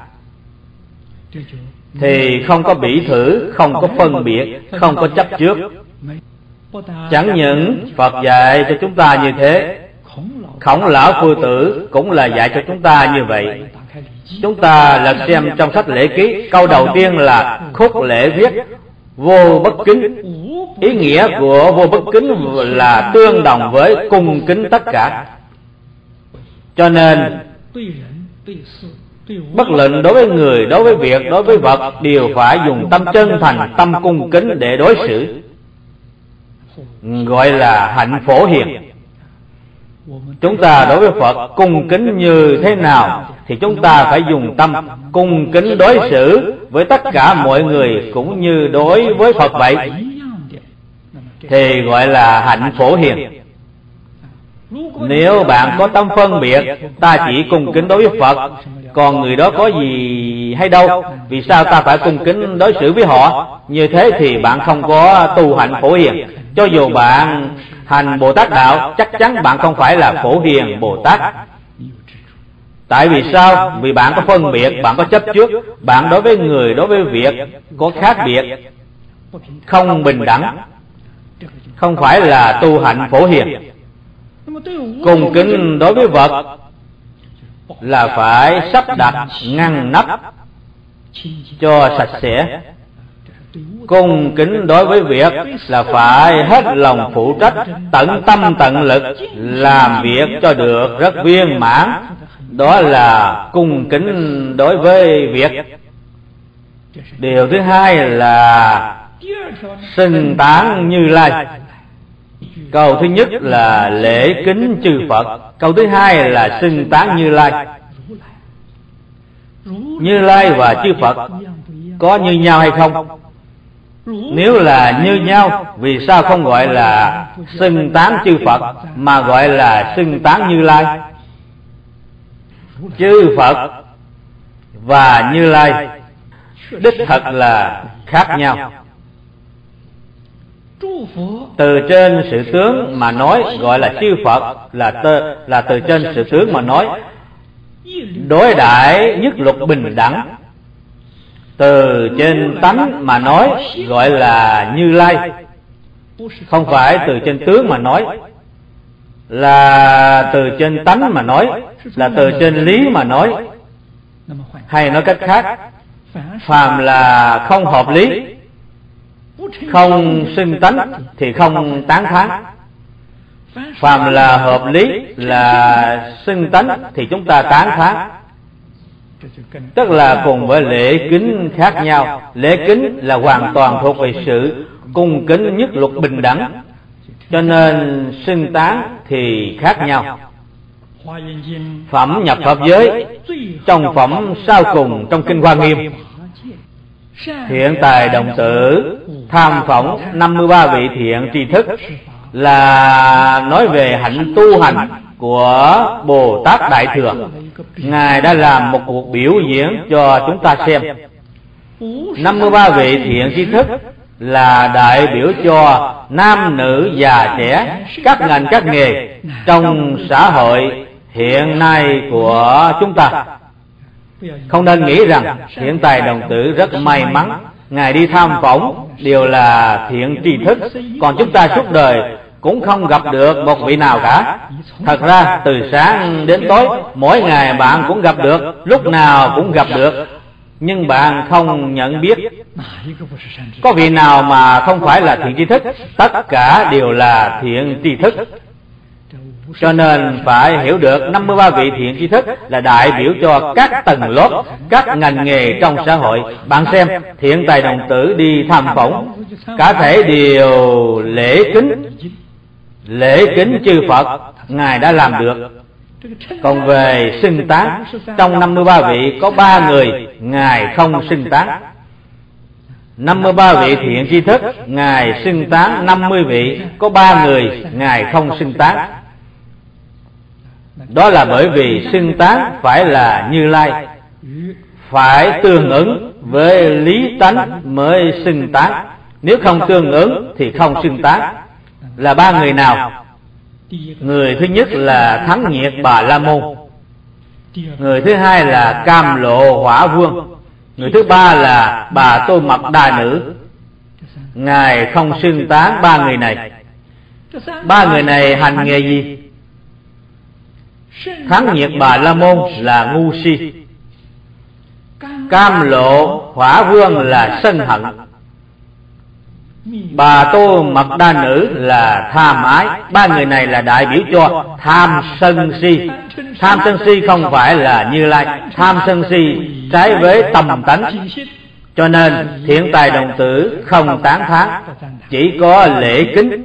thì không có bỉ thử, không có phân biệt, không có chấp trước. Chẳng những Phật dạy cho chúng ta như thế, Khổng Lão Phu Tử cũng là dạy cho chúng ta như vậy. Chúng ta lật xem trong sách lễ ký, câu đầu tiên là khúc lễ viết vô bất kính. Ý nghĩa của vô bất kính là tương đồng với cung kính tất cả. Cho nên bất luận đối với người, đối với việc, đối với vật, đều phải dùng tâm chân thành, tâm cung kính để đối xử, gọi là hạnh Phổ Hiền. Chúng ta đối với Phật cung kính như thế nào thì chúng ta phải dùng tâm cung kính đối xử với tất cả mọi người cũng như đối với Phật vậy, thì gọi là hạnh Phổ Hiền. Nếu bạn có tâm phân biệt, ta chỉ cung kính đối với Phật, còn người đó có gì hay đâu, vì sao ta phải cung kính đối xử với họ? Như thế thì bạn không có tu hạnh Phổ Hiền. Cho dù bạn hành Bồ Tát đạo, chắc chắn bạn không phải là Phổ Hiền Bồ Tát. Tại vì sao? Vì bạn có phân biệt, bạn có chấp trước, bạn đối với người, đối với việc có khác biệt, không bình đẳng, không phải là tu hạnh Phổ Hiền. Cung kính đối với vật là phải sắp đặt ngăn nắp cho sạch sẽ. Cung kính đối với việc là phải hết lòng phụ trách, tận tâm tận lực làm việc cho được rất viên mãn. Đó là cung kính đối với việc. Điều thứ hai là xưng tán Như Lai. Câu thứ nhất là lễ kính chư Phật, câu thứ hai là xưng tán Như Lai. Như Lai và chư Phật có như nhau hay không? Nếu là như nhau, vì sao không gọi là xưng tán chư Phật mà gọi là xưng tán Như Lai? Chư Phật và Như Lai đích thật là khác nhau. Từ trên sự tướng mà nói gọi là chư Phật, là tơ, là từ trên sự tướng mà nói. đối đãi nhất luật bình đẳng. Từ trên tánh mà nói gọi là Như Lai, không phải từ trên tướng mà nói, là từ trên tánh mà nói, là từ trên lý mà nói. Hay nói cách khác, phàm là không hợp lý, không xưng tánh thì không tán thán. Phàm là hợp lý, là xưng tánh thì chúng ta tán thán. Tức là cùng với lễ kính khác nhau. Lễ kính là hoàn toàn thuộc về sự cung kính nhất luật bình đẳng, cho nên xưng tán thì khác nhau. Phẩm nhập pháp giới, trong phẩm sau cùng trong kinh Hoa Nghiêm, thiện tài đồng tử tham phỏng năm mươi ba vị thiện tri thức, là nói về hạnh tu hành của Bồ Tát Đại Thừa. Ngài đã làm một cuộc biểu diễn cho chúng ta xem. năm mươi ba vị thiện tri thức là đại biểu cho nam nữ già trẻ, các ngành các nghề trong xã hội hiện nay của chúng ta. Không nên nghĩ rằng hiện tài đồng tử rất may mắn, Ngài đi tham phỏng đều là thiện tri thức, còn chúng ta suốt đời cũng không gặp được một vị nào cả. Thật ra từ sáng đến tối, mỗi ngày bạn cũng gặp được, lúc nào cũng gặp được, nhưng bạn không nhận biết. Có vị nào mà không phải là thiện tri thức? Tất cả đều là thiện tri thức. Cho nên phải hiểu được năm mươi ba vị thiện tri thức là đại biểu cho các tầng lớp, các ngành nghề trong xã hội. Bạn xem, thiện tài đồng tử đi tham phỏng, cả thể đều lễ kính, lễ kính chư Phật, Ngài đã làm được. Còn về xưng tán, trong năm mươi ba vị có ba người Ngài không xưng tán. năm mươi ba vị thiện tri thức Ngài xưng tán năm mươi vị, có ba người Ngài không xưng tán. Đó là bởi vì xưng tán phải là Như Lai, phải tương ứng với lý tánh mới xưng tán. Nếu không tương ứng thì không xưng tán. Là ba người nào? Người thứ nhất là Thắng Nhiệt Bà La Môn, người thứ hai là Cam Lộ Hỏa Vương, người thứ ba là Bà Tô Mật Đa Nữ. Ngài không xưng tán ba người này. Ba người này hành nghề gì? Thắng Nhiệt Bà La Môn là ngu si, Cam Lộ Hỏa Vương là sân hận, Bà Tô Mật Đa Nữ là tham ái. Ba người này là đại biểu cho tham sân si. Tham sân si không phải là Như Lai, tham sân si trái với tâm tánh. Cho nên thiện tài đồng tử không tán thán, chỉ có lễ kính.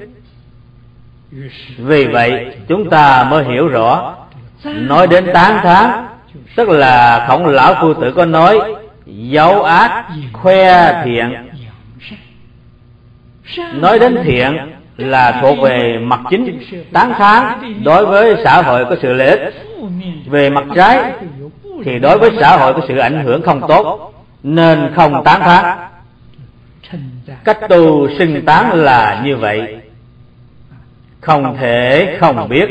Vì vậy chúng ta mới hiểu rõ, nói đến tán thán, tức là Khổng Lão Phu Tử có nói dấu ác khoe thiện. Nói đến thiện là thuộc về mặt chính, tán thán đối với xã hội có sự lợi ích. Về mặt trái thì đối với xã hội có sự ảnh hưởng không tốt, nên không tán thán. Cách tu xưng tán là như vậy, không thể không biết.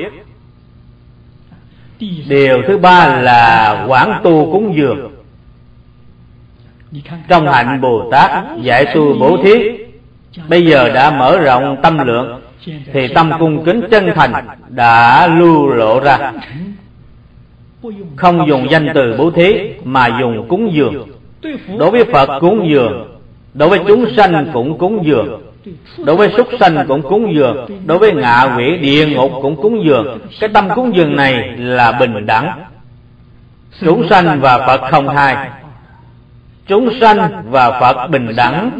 Điều thứ ba là quán tu cúng dường. Trong hạnh Bồ Tát dạy tu bố thí, bây giờ đã mở rộng tâm lượng, thì tâm cung kính chân thành đã lưu lộ ra. Không dùng danh từ bố thí mà dùng cúng dường. Đối với Phật cúng dường, đối với chúng sanh cũng cúng dường, đối với súc sanh cũng cúng dường, đối với ngạ quỷ địa ngục cũng cúng dường. Cái tâm cúng dường này là bình đẳng. Chúng sanh và Phật không hai. Chúng sanh và Phật bình đẳng.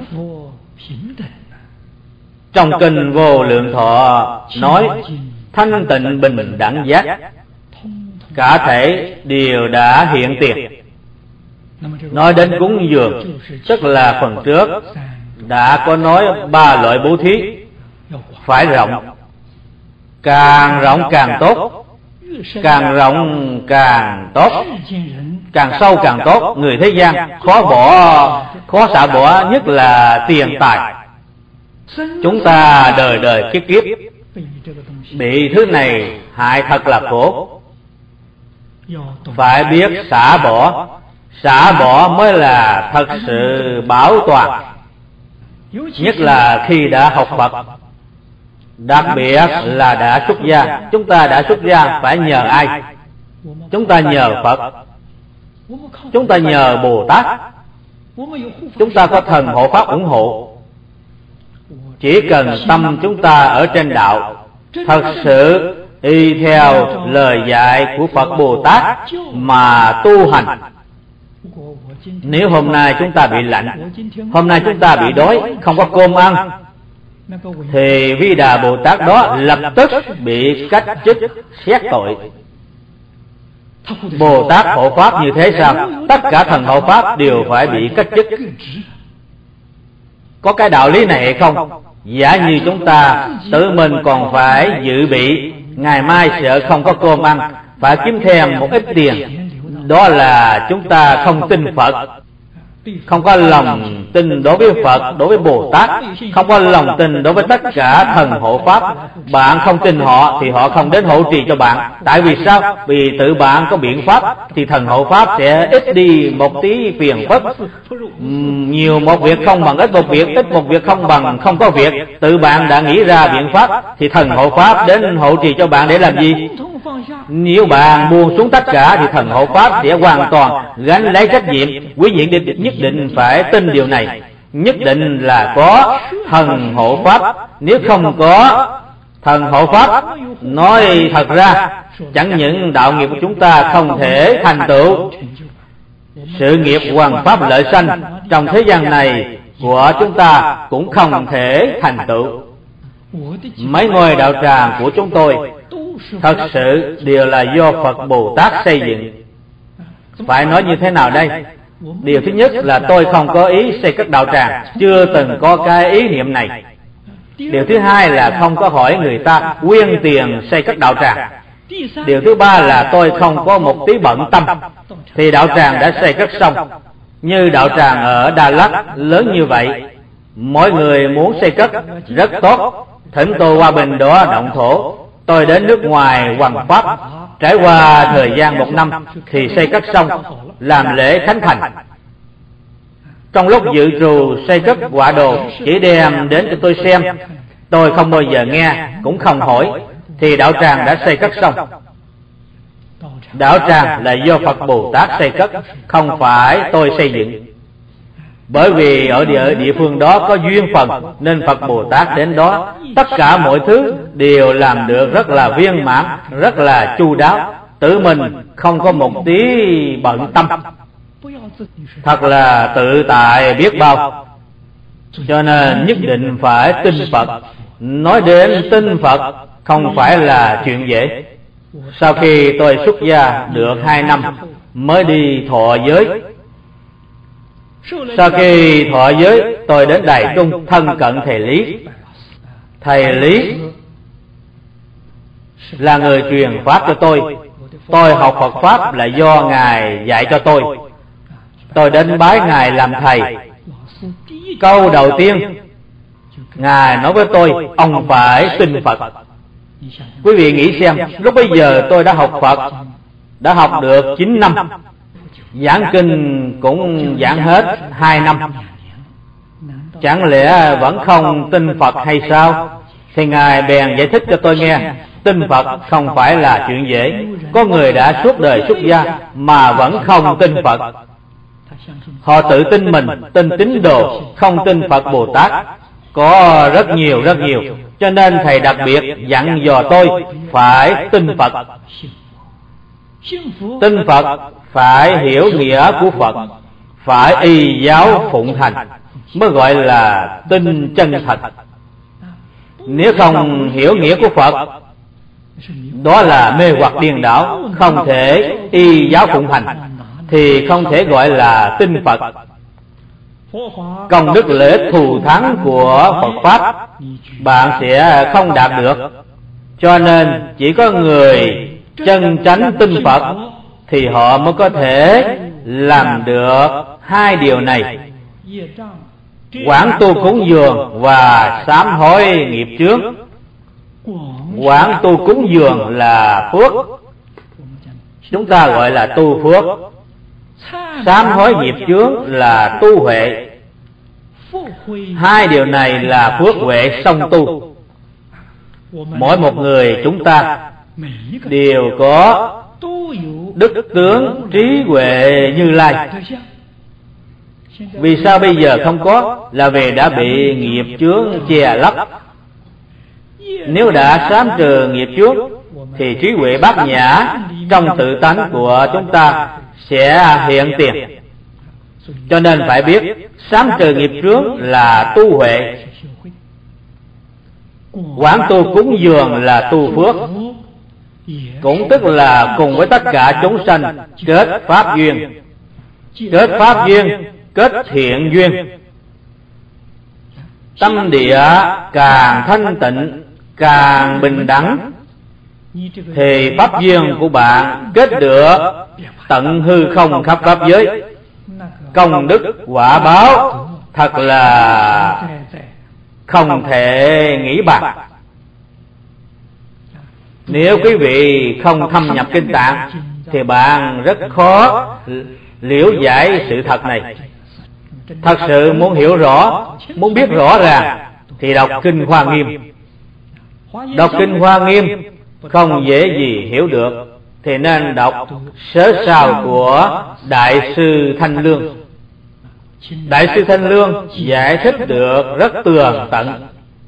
Trong kinh Vô Lượng Thọ nói thanh tịnh bình đẳng giác, cả thể đều đã hiện tiền. Nói đến cúng dường, tức là phần trước đã có nói ba loại bố thí phải rộng, càng rộng càng tốt, càng rộng càng tốt, càng sâu càng tốt. Người thế gian khó bỏ, khó xả bỏ nhất là tiền tài. Chúng ta đời đời kiếp kiếp bị thứ này hại thật là khổ. phải biết xả bỏ. Xả bỏ mới là thật sự bảo toàn. Nhất là khi đã học Phật, đặc biệt là đã xuất gia. Chúng ta đã xuất gia phải nhờ ai? Chúng ta nhờ Phật, chúng ta nhờ Bồ Tát, chúng ta có thần hộ pháp ủng hộ. Chỉ cần tâm chúng ta ở trên đạo, thật sự y theo lời dạy của Phật Bồ Tát mà tu hành. Nếu hôm nay chúng ta bị lạnh, hôm nay chúng ta bị đói, không có cơm ăn, thì Vi Đà Bồ Tát đó lập tức bị cách chức xét tội. Bồ Tát hộ pháp như thế sao? Tất cả thần hộ pháp đều phải bị cách chức. Có cái đạo lý này hay không? Giả như chúng ta tự mình còn phải dự bị ngày mai sợ không có cơm ăn, phải kiếm thêm một ít tiền, đó là chúng ta không tin Phật, không có lòng tin đối với Phật, đối với Bồ Tát, không có lòng tin đối với tất cả thần hộ pháp. Bạn không tin họ thì họ không đến hộ trì cho bạn. Tại vì sao? Vì tự bạn có biện pháp thì thần hộ pháp sẽ ít đi một tí phiền phức. Nhiều một việc không bằng ít một việc, ít một việc không bằng không có việc. Tự bạn đã nghĩ ra biện pháp thì thần hộ pháp đến hộ trì cho bạn để làm gì? Nếu bạn buông xuống tất cả thì thần hộ pháp sẽ hoàn toàn gánh lấy trách nhiệm. Quý vị nhất định phải tin điều này. Nhất định là có thần hộ pháp. Nếu không có thần hộ pháp, nói thật ra chẳng những đạo nghiệp của chúng ta không thể thành tựu, sự nghiệp hoằng pháp lợi sanh trong thế gian này của chúng ta cũng không thể thành tựu. Mấy ngôi đạo tràng của chúng tôi thật sự đều là do Phật Bồ Tát xây dựng. Phải nói như thế nào đây? Điều thứ nhất là tôi không có ý xây các đạo tràng, chưa từng có cái ý niệm này. Điều thứ hai là không có hỏi người ta quyên tiền xây các đạo tràng. Điều thứ ba là tôi không có một tí bận tâm thì đạo tràng đã xây cất xong. Như đạo tràng ở Đà Lạt lớn như vậy, mỗi người muốn xây cất rất tốt. Thỉnh Tô Hoa Bình đó động thổ, tôi đến nước ngoài hoằng pháp, trải qua thời gian một năm thì xây cất xong, làm lễ khánh thành. Trong lúc dự trù xây cất quả đồ, chỉ đem đến cho tôi xem, tôi không bao giờ nghe, cũng không hỏi, thì đạo tràng đã xây cất xong. Đạo tràng là do Phật Bồ Tát xây cất, không phải tôi xây dựng. Bởi vì ở địa, địa phương đó có duyên phần nên Phật Bồ Tát đến đó, tất cả mọi thứ đều làm được rất là viên mãn, rất là chu đáo. Tự mình không có một tí bận tâm, thật là tự tại biết bao. Cho nên nhất định phải tin Phật. Nói đến tin Phật không phải là chuyện dễ. Sau khi tôi xuất gia được hai năm mới đi thọ giới. Sau khi thọ giới, tôi đến Đài Trung thân cận thầy Lý. Thầy Lý là người truyền pháp cho tôi. Tôi học Phật pháp là do Ngài dạy cho tôi. Tôi đến bái Ngài làm thầy. Câu đầu tiên Ngài nói với tôi, ông phải tin Phật. Quý vị nghĩ xem, lúc bây giờ tôi đã học Phật, đã học được chín năm, giảng kinh cũng giảng hết hai năm, chẳng lẽ vẫn không tin Phật hay sao? Thì Ngài bèn giải thích cho tôi nghe, tin Phật không phải là chuyện dễ. Có người đã suốt đời xuất gia mà vẫn không tin Phật. Họ tự tin mình, tin tín đồ, không tin Phật Bồ Tát. Có rất nhiều rất nhiều. Cho nên thầy đặc biệt dặn dò tôi phải tin Phật. Tin Phật phải hiểu nghĩa của Phật, phải y giáo phụng hành mới gọi là tin chân thật. Nếu không hiểu nghĩa của Phật, đó là mê hoặc điên đảo, không thể y giáo phụng hành, thì không thể gọi là tin Phật. Công đức lợi ích thù thắng của Phật Pháp bạn sẽ không đạt được. Cho nên chỉ có người chân chánh tin Phật thì họ mới có thể làm được hai điều này: quán tu cúng dường và sám hối nghiệp chướng. Quán tu cúng dường là phước, chúng ta gọi là tu phước. Sám hối nghiệp chướng là tu huệ. Hai điều này là phước huệ song tu. Mỗi một người chúng ta đều có đức tướng trí huệ Như Lai. Vì sao bây giờ không có? Là vì đã bị nghiệp chướng che lấp. Nếu đã sám trừ nghiệp chướng thì trí huệ bát nhã trong tự tánh của chúng ta sẽ hiện tiền. Cho nên phải biết sám trừ nghiệp chướng là tu huệ, quán tu cúng dường là tu phước, cũng tức là cùng với tất cả chúng sanh kết pháp duyên. Kết pháp duyên, kết thiện duyên, tâm địa càng thanh tịnh, càng bình đẳng, thì pháp duyên của bạn kết được tận hư không khắp pháp giới. Công đức quả báo thật là không thể nghĩ bàn. Nếu quý vị không thâm nhập kinh tạng thì bạn rất khó liễu giải sự thật này. Thật sự muốn hiểu rõ, muốn biết rõ ràng thì đọc Kinh Hoa Nghiêm. Đọc Kinh Hoa Nghiêm không dễ gì hiểu được, thì nên đọc Sớ Sao của Đại sư Thanh Lương. Đại sư Thanh Lương giải thích được rất tường tận.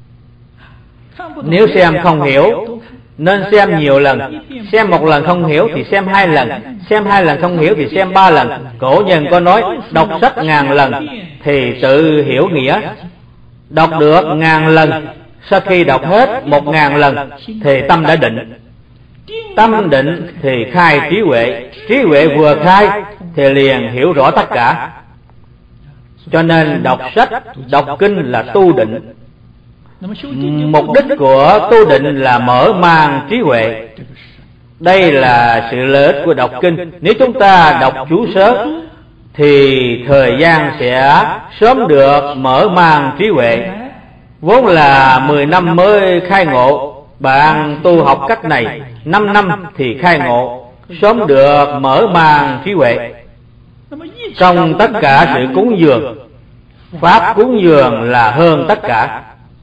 Nếu xem không hiểu nên xem nhiều lần. Xem một lần không hiểu thì xem hai lần. Xem hai lần không hiểu thì xem ba lần. Cổ nhân có nói đọc sách ngàn lần thì tự hiểu nghĩa. Đọc được ngàn lần, sau khi đọc hết một ngàn lần thì tâm đã định. Tâm định thì khai trí huệ. Trí huệ vừa khai thì liền hiểu rõ tất cả. Cho nên đọc sách, đọc kinh là tu định. Mục đích của tu định là mở mang trí huệ. Đây là sự lợi ích của đọc kinh. Nếu chúng ta đọc chú sớ thì thời gian sẽ sớm được mở mang trí huệ. Vốn là mười năm mới khai ngộ, bạn tu học cách này năm năm thì khai ngộ, sớm được mở mang trí huệ. Trong tất cả sự cúng dường, pháp cúng dường là hơn tất cả.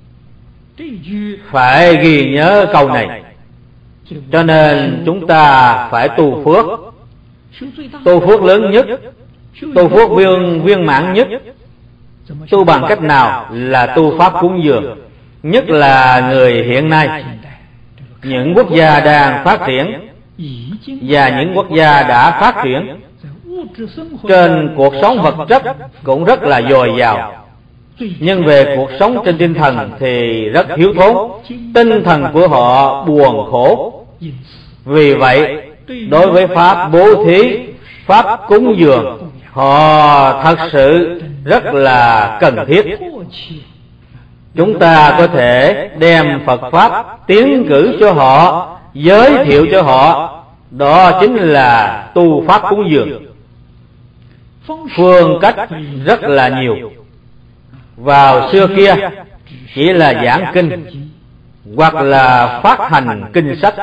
Phải ghi nhớ câu này. Cho nên chúng ta phải tu phước. Tu phước lớn nhất, tu phước viên, viên mãn nhất. Tu bằng cách nào? Là tu pháp cúng dường. Nhất là người hiện nay, những quốc gia đang phát triển và những quốc gia đã phát triển, trên cuộc sống vật chất cũng rất là dồi dào, nhưng về cuộc sống trên tinh thần thì rất thiếu thốn. Tinh thần của họ buồn khổ. Vì vậy đối với pháp bố thí, pháp cúng dường, họ thật sự rất là cần thiết. Chúng ta có thể đem Phật Pháp tiến cử cho họ, giới thiệu cho họ. Đó chính là tu pháp cúng dường. Phương cách rất là nhiều. Vào xưa kia chỉ là giảng kinh hoặc là phát hành kinh sách.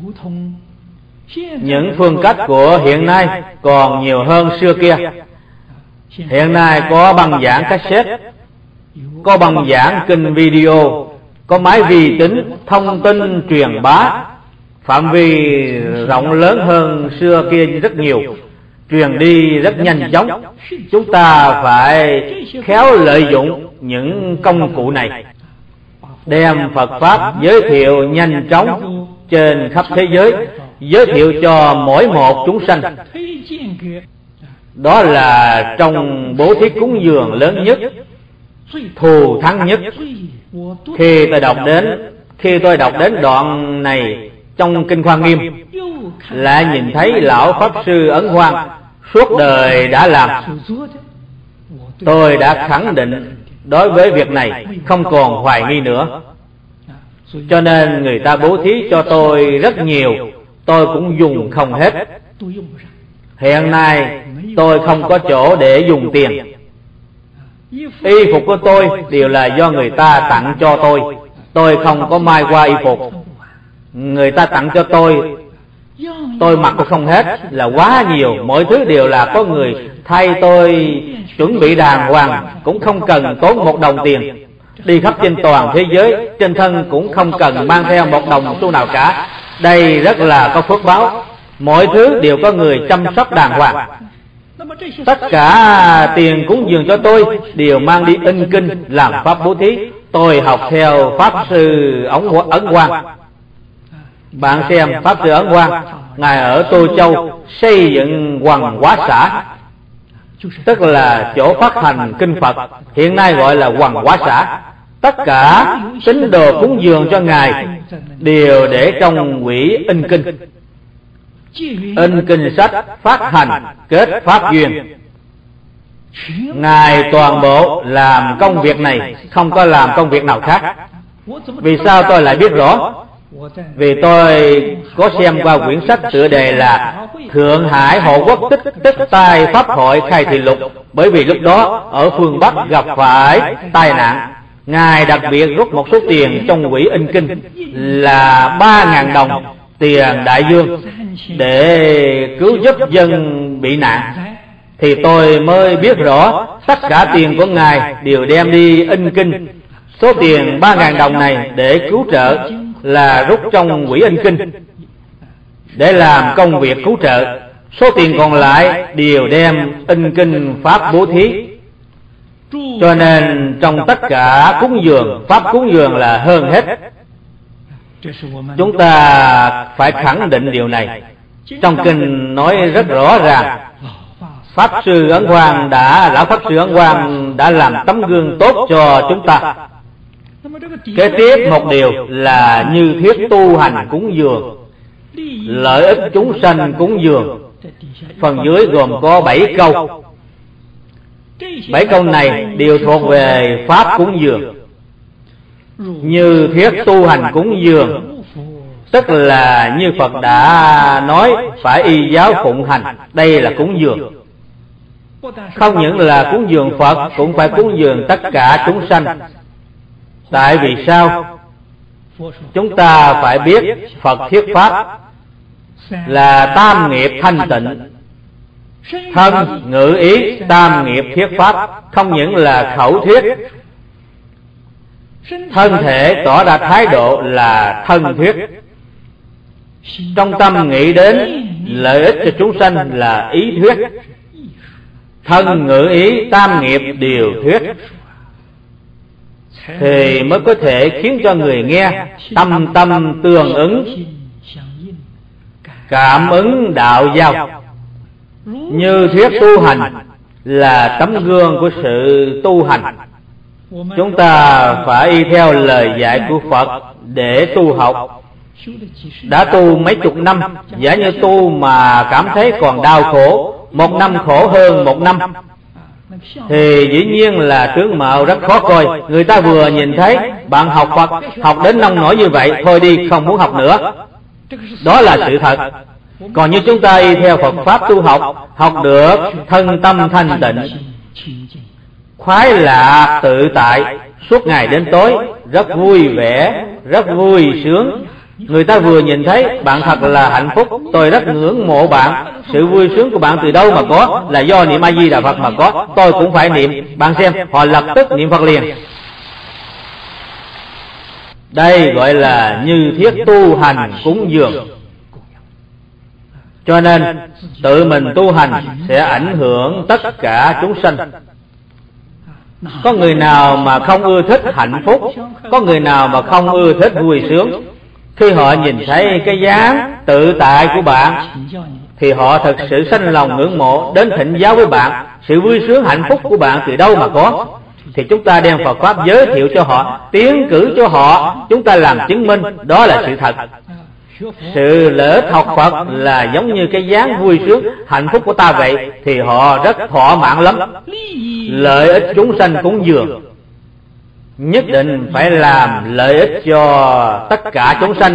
Những phương cách của hiện nay còn nhiều hơn xưa kia. Hiện nay có băng giảng cassette, có băng giảng kinh video, có máy vi tính, thông tin truyền bá, phạm vi rộng lớn hơn xưa kia rất nhiều, truyền đi rất nhanh chóng. Chúng ta phải khéo lợi dụng những công cụ này, đem Phật Pháp giới thiệu nhanh chóng trên khắp thế giới, giới thiệu cho mỗi một chúng sanh. Đó là trong bố thí cúng dường lớn nhất, thù thắng nhất. Khi tôi đọc đến Khi tôi đọc đến đoạn này trong Kinh Hoa Nghiêm, lại nhìn thấy lão Pháp Sư Ấn Quang suốt đời đã làm. Tôi đã khẳng định đối với việc này không còn hoài nghi nữa. Cho nên người ta bố thí cho tôi rất nhiều, tôi cũng dùng không hết. Hiện nay tôi không có chỗ để dùng tiền. Y phục của tôi đều là do người ta tặng cho tôi. Tôi không có may qua y phục. Người ta tặng cho tôi Tôi mặc tôi không hết là quá nhiều, mọi thứ đều là có người thay tôi chuẩn bị đàng hoàng, cũng không cần tốn một đồng tiền. Đi khắp trên toàn thế giới, trên thân cũng không cần mang theo một đồng xu nào cả. Đây rất là có phước báo, mọi thứ đều có người chăm sóc đàng hoàng. Tất cả tiền cúng dường cho tôi đều mang đi in kinh làm pháp bố thí. Tôi học theo Pháp Sư Ấn Quang. Bạn xem Pháp Sư Ấn Quang, Ngài ở Tô Châu xây dựng Hoằng Hóa Xã, tức là chỗ phát hành kinh Phật, hiện nay gọi là Hoằng Hóa Xã. Tất cả tín đồ cúng dường cho Ngài đều để trong quỹ in kinh, in kinh sách, phát hành, kết pháp duyên. Ngài toàn bộ làm công việc này, không có làm công việc nào khác. Vì sao tôi lại biết rõ? Vì tôi có xem qua quyển sách tựa đề là Thượng Hải Hộ Quốc Tích Tích Tai Pháp Hội Khai Thị Lục. Bởi vì lúc đó ở phương Bắc gặp phải tai nạn, Ngài đặc biệt rút một số tiền trong quỹ in kinh là ba ngàn đồng tiền đại dương để cứu giúp dân bị nạn. Thì tôi mới biết rõ tất cả tiền của Ngài đều đem đi in kinh. Số tiền ba ngàn đồng này để cứu trợ là rút trong quỹ in kinh để làm công việc cứu trợ. Số tiền còn lại đều đem in kinh pháp bố thí. Cho nên trong tất cả cúng dường, pháp cúng dường là hơn hết. Chúng ta phải khẳng định điều này. Trong kinh nói rất rõ ràng, Pháp Sư Ấn Quang đã, Lão Pháp Sư Ấn Quang đã làm tấm gương tốt cho chúng ta. Kế tiếp một điều là như thuyết tu hành cúng dường, lợi ích chúng sanh cúng dường. Phần dưới gồm có bảy câu. Bảy câu này đều thuộc về pháp cúng dường. Như thuyết tu hành cúng dường, tức là như Phật đã nói phải y giáo phụng hành, đây là cúng dường. Không những là cúng dường Phật, cũng phải cúng dường tất cả chúng sanh. Tại vì sao? Chúng ta phải biết Phật thuyết pháp là tam nghiệp thanh tịnh, thân ngữ ý tam nghiệp thuyết pháp. Không những là khẩu thuyết, thân thể tỏ ra thái độ là thân thuyết, trong tâm nghĩ đến lợi ích cho chúng sanh là ý thuyết. Thân ngữ ý tam nghiệp đều thuyết, thì mới có thể khiến cho người nghe tâm tâm tương ứng, cảm ứng đạo giao. Như thuyết tu hành là tấm gương của sự tu hành. Chúng ta phải y theo lời dạy của Phật để tu học. Đã tu mấy chục năm, giả như tu mà cảm thấy còn đau khổ, một năm khổ hơn một năm, thì dĩ nhiên là tướng mạo rất khó coi. Người ta vừa nhìn thấy bạn học Phật, học đến nông nổi như vậy, thôi đi, không muốn học nữa. Đó là sự thật. Còn như chúng ta y theo Phật Pháp tu học, học được thân tâm thanh tịnh, khoái lạc tự tại, suốt ngày đến tối, rất vui vẻ, rất vui sướng. Người ta vừa nhìn thấy bạn thật là hạnh phúc, tôi rất ngưỡng mộ bạn. Sự vui sướng của bạn từ đâu mà có? Là do niệm A Di Đà Phật mà có. Tôi cũng phải niệm. Bạn xem, họ lập tức niệm Phật liền. Đây gọi là như thiết tu hành cúng dường. Cho nên tự mình tu hành sẽ ảnh hưởng tất cả chúng sanh. Có người nào mà không ưa thích hạnh phúc, có người nào mà không ưa thích vui sướng. Khi họ nhìn thấy cái dáng tự tại của bạn thì họ thật sự sanh lòng ngưỡng mộ, đến thỉnh giáo với bạn. Sự vui sướng hạnh phúc của bạn từ đâu mà có? Thì chúng ta đem Phật Pháp giới thiệu cho họ, tiến cử cho họ, chúng ta làm chứng minh đó là sự thật. Sự lợi ích học Phật là giống như cái dáng vui sướng hạnh phúc của ta vậy, thì họ rất thỏa mãn lắm. Lợi ích chúng sanh cúng dường, nhất định phải làm lợi ích cho tất cả chúng sanh,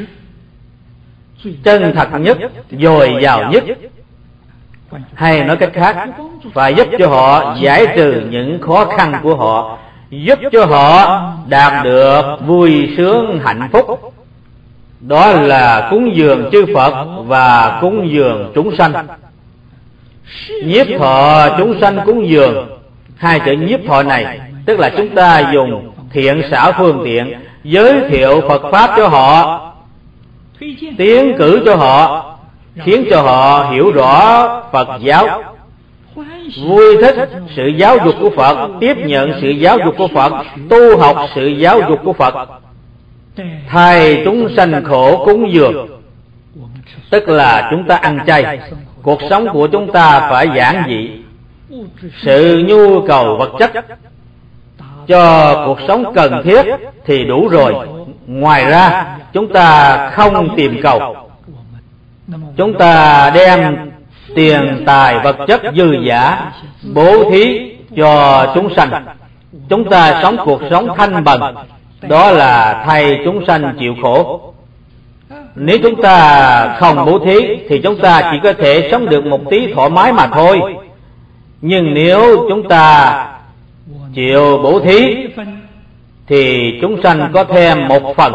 chân thật nhất, dồi dào nhất. Hay nói cách khác, phải giúp cho họ giải trừ những khó khăn của họ, giúp cho họ đạt được vui sướng hạnh phúc. đó là cúng dường chư Phật và cúng dường chúng sanh. Nhiếp thọ chúng sanh cúng dường, hai chữ nhiếp thọ này tức là chúng ta dùng thiện xảo phương tiện giới thiệu Phật Pháp cho họ, tiến cử cho họ, khiến cho họ hiểu rõ Phật giáo, vui thích sự giáo dục của Phật, tiếp nhận sự giáo dục của Phật, tu học sự giáo dục của Phật. Thay chúng sanh khổ cúng dường, tức là chúng ta ăn chay, cuộc sống của chúng ta phải giản dị, sự nhu cầu vật chất cho cuộc sống cần thiết thì đủ rồi, ngoài ra chúng ta không tìm cầu. Chúng ta đem tiền tài vật chất dư dả bố thí cho chúng sanh, chúng ta sống cuộc sống thanh bần, đó là thay chúng sanh chịu khổ. Nếu chúng ta không bố thí thì chúng ta chỉ có thể sống được một tí thoải mái mà thôi. Nhưng nếu chúng ta chịu bố thí thì chúng sanh có thêm một phần.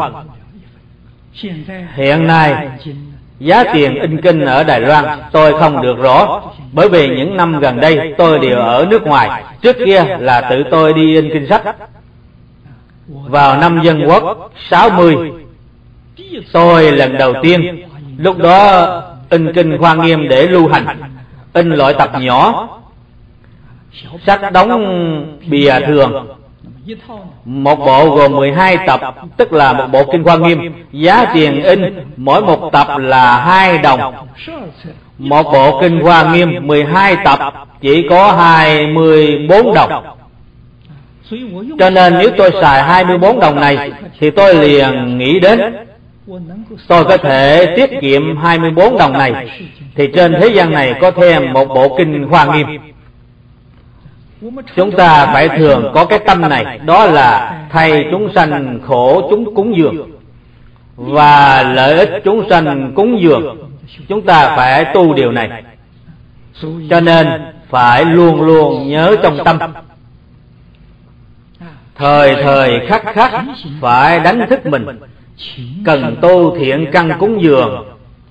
Hiện nay giá tiền in kinh ở Đài Loan tôi không được rõ, bởi vì những năm gần đây tôi đều ở nước ngoài. Trước kia là tự tôi đi in kinh sách. Vào năm Dân Quốc sáu mươi, tôi lần đầu tiên, lúc đó in kinh Hoa Nghiêm để lưu hành, in loại tập nhỏ, sách đóng bìa thường. Một bộ gồm mười hai tập, tức là một bộ kinh Hoa Nghiêm. Giá tiền in mỗi một tập là hai đồng. Một bộ kinh Hoa Nghiêm mười hai tập chỉ có hai mươi bốn đồng. Cho nên nếu tôi xài hai mươi bốn đồng này thì tôi liền nghĩ đến tôi có thể tiết kiệm hai mươi bốn đồng này thì trên thế gian này có thêm một bộ kinh Hoa Nghiêm. Chúng ta phải thường có cái tâm này, đó là thay chúng sanh khổ chúng cúng dường và lợi ích chúng sanh cúng dường. Chúng ta phải tu điều này, cho nên phải luôn luôn nhớ trong tâm, thời thời khắc khắc phải đánh thức mình, cần tu thiện căn cúng dường.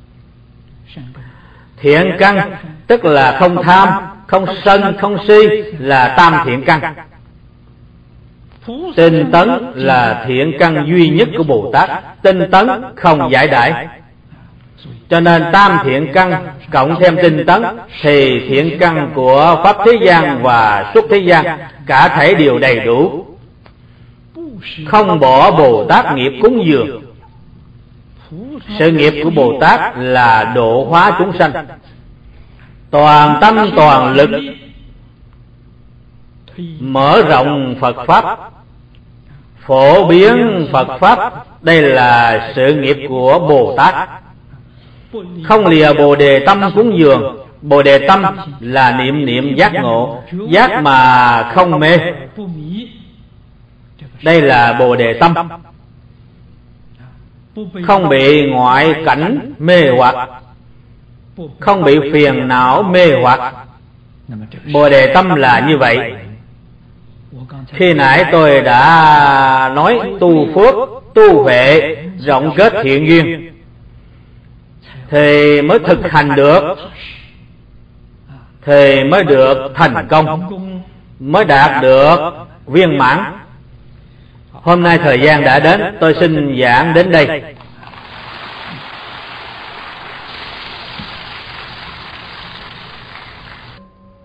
Thiện căn tức là không tham, không sân, không si, là tam thiện căn. Tinh tấn là thiện căn duy nhất của Bồ Tát, tinh tấn không giải đãi. Cho nên tam thiện căn cộng thêm tinh tấn thì thiện căn của Pháp thế gian và xuất thế gian cả thể đều đầy đủ. Không bỏ Bồ Tát nghiệp cúng dường. Sự nghiệp của Bồ Tát là độ hóa chúng sanh, toàn tâm toàn lực mở rộng Phật Pháp, phổ biến Phật Pháp. Đây là sự nghiệp của Bồ Tát. Không lìa Bồ Đề tâm cúng dường. Bồ Đề tâm là niệm niệm giác ngộ, giác mà không mê. Đây là Bồ Đề tâm, không bị ngoại cảnh mê hoặc, không bị phiền não mê hoặc. Bồ Đề tâm là như vậy. Khi nãy tôi đã nói tu phước, tu huệ, rộng kết thiện duyên thì mới thực hành được, thì mới được thành công, mới đạt được viên mãn. Hôm nay thời gian đã đến, tôi xin giảng đến đây.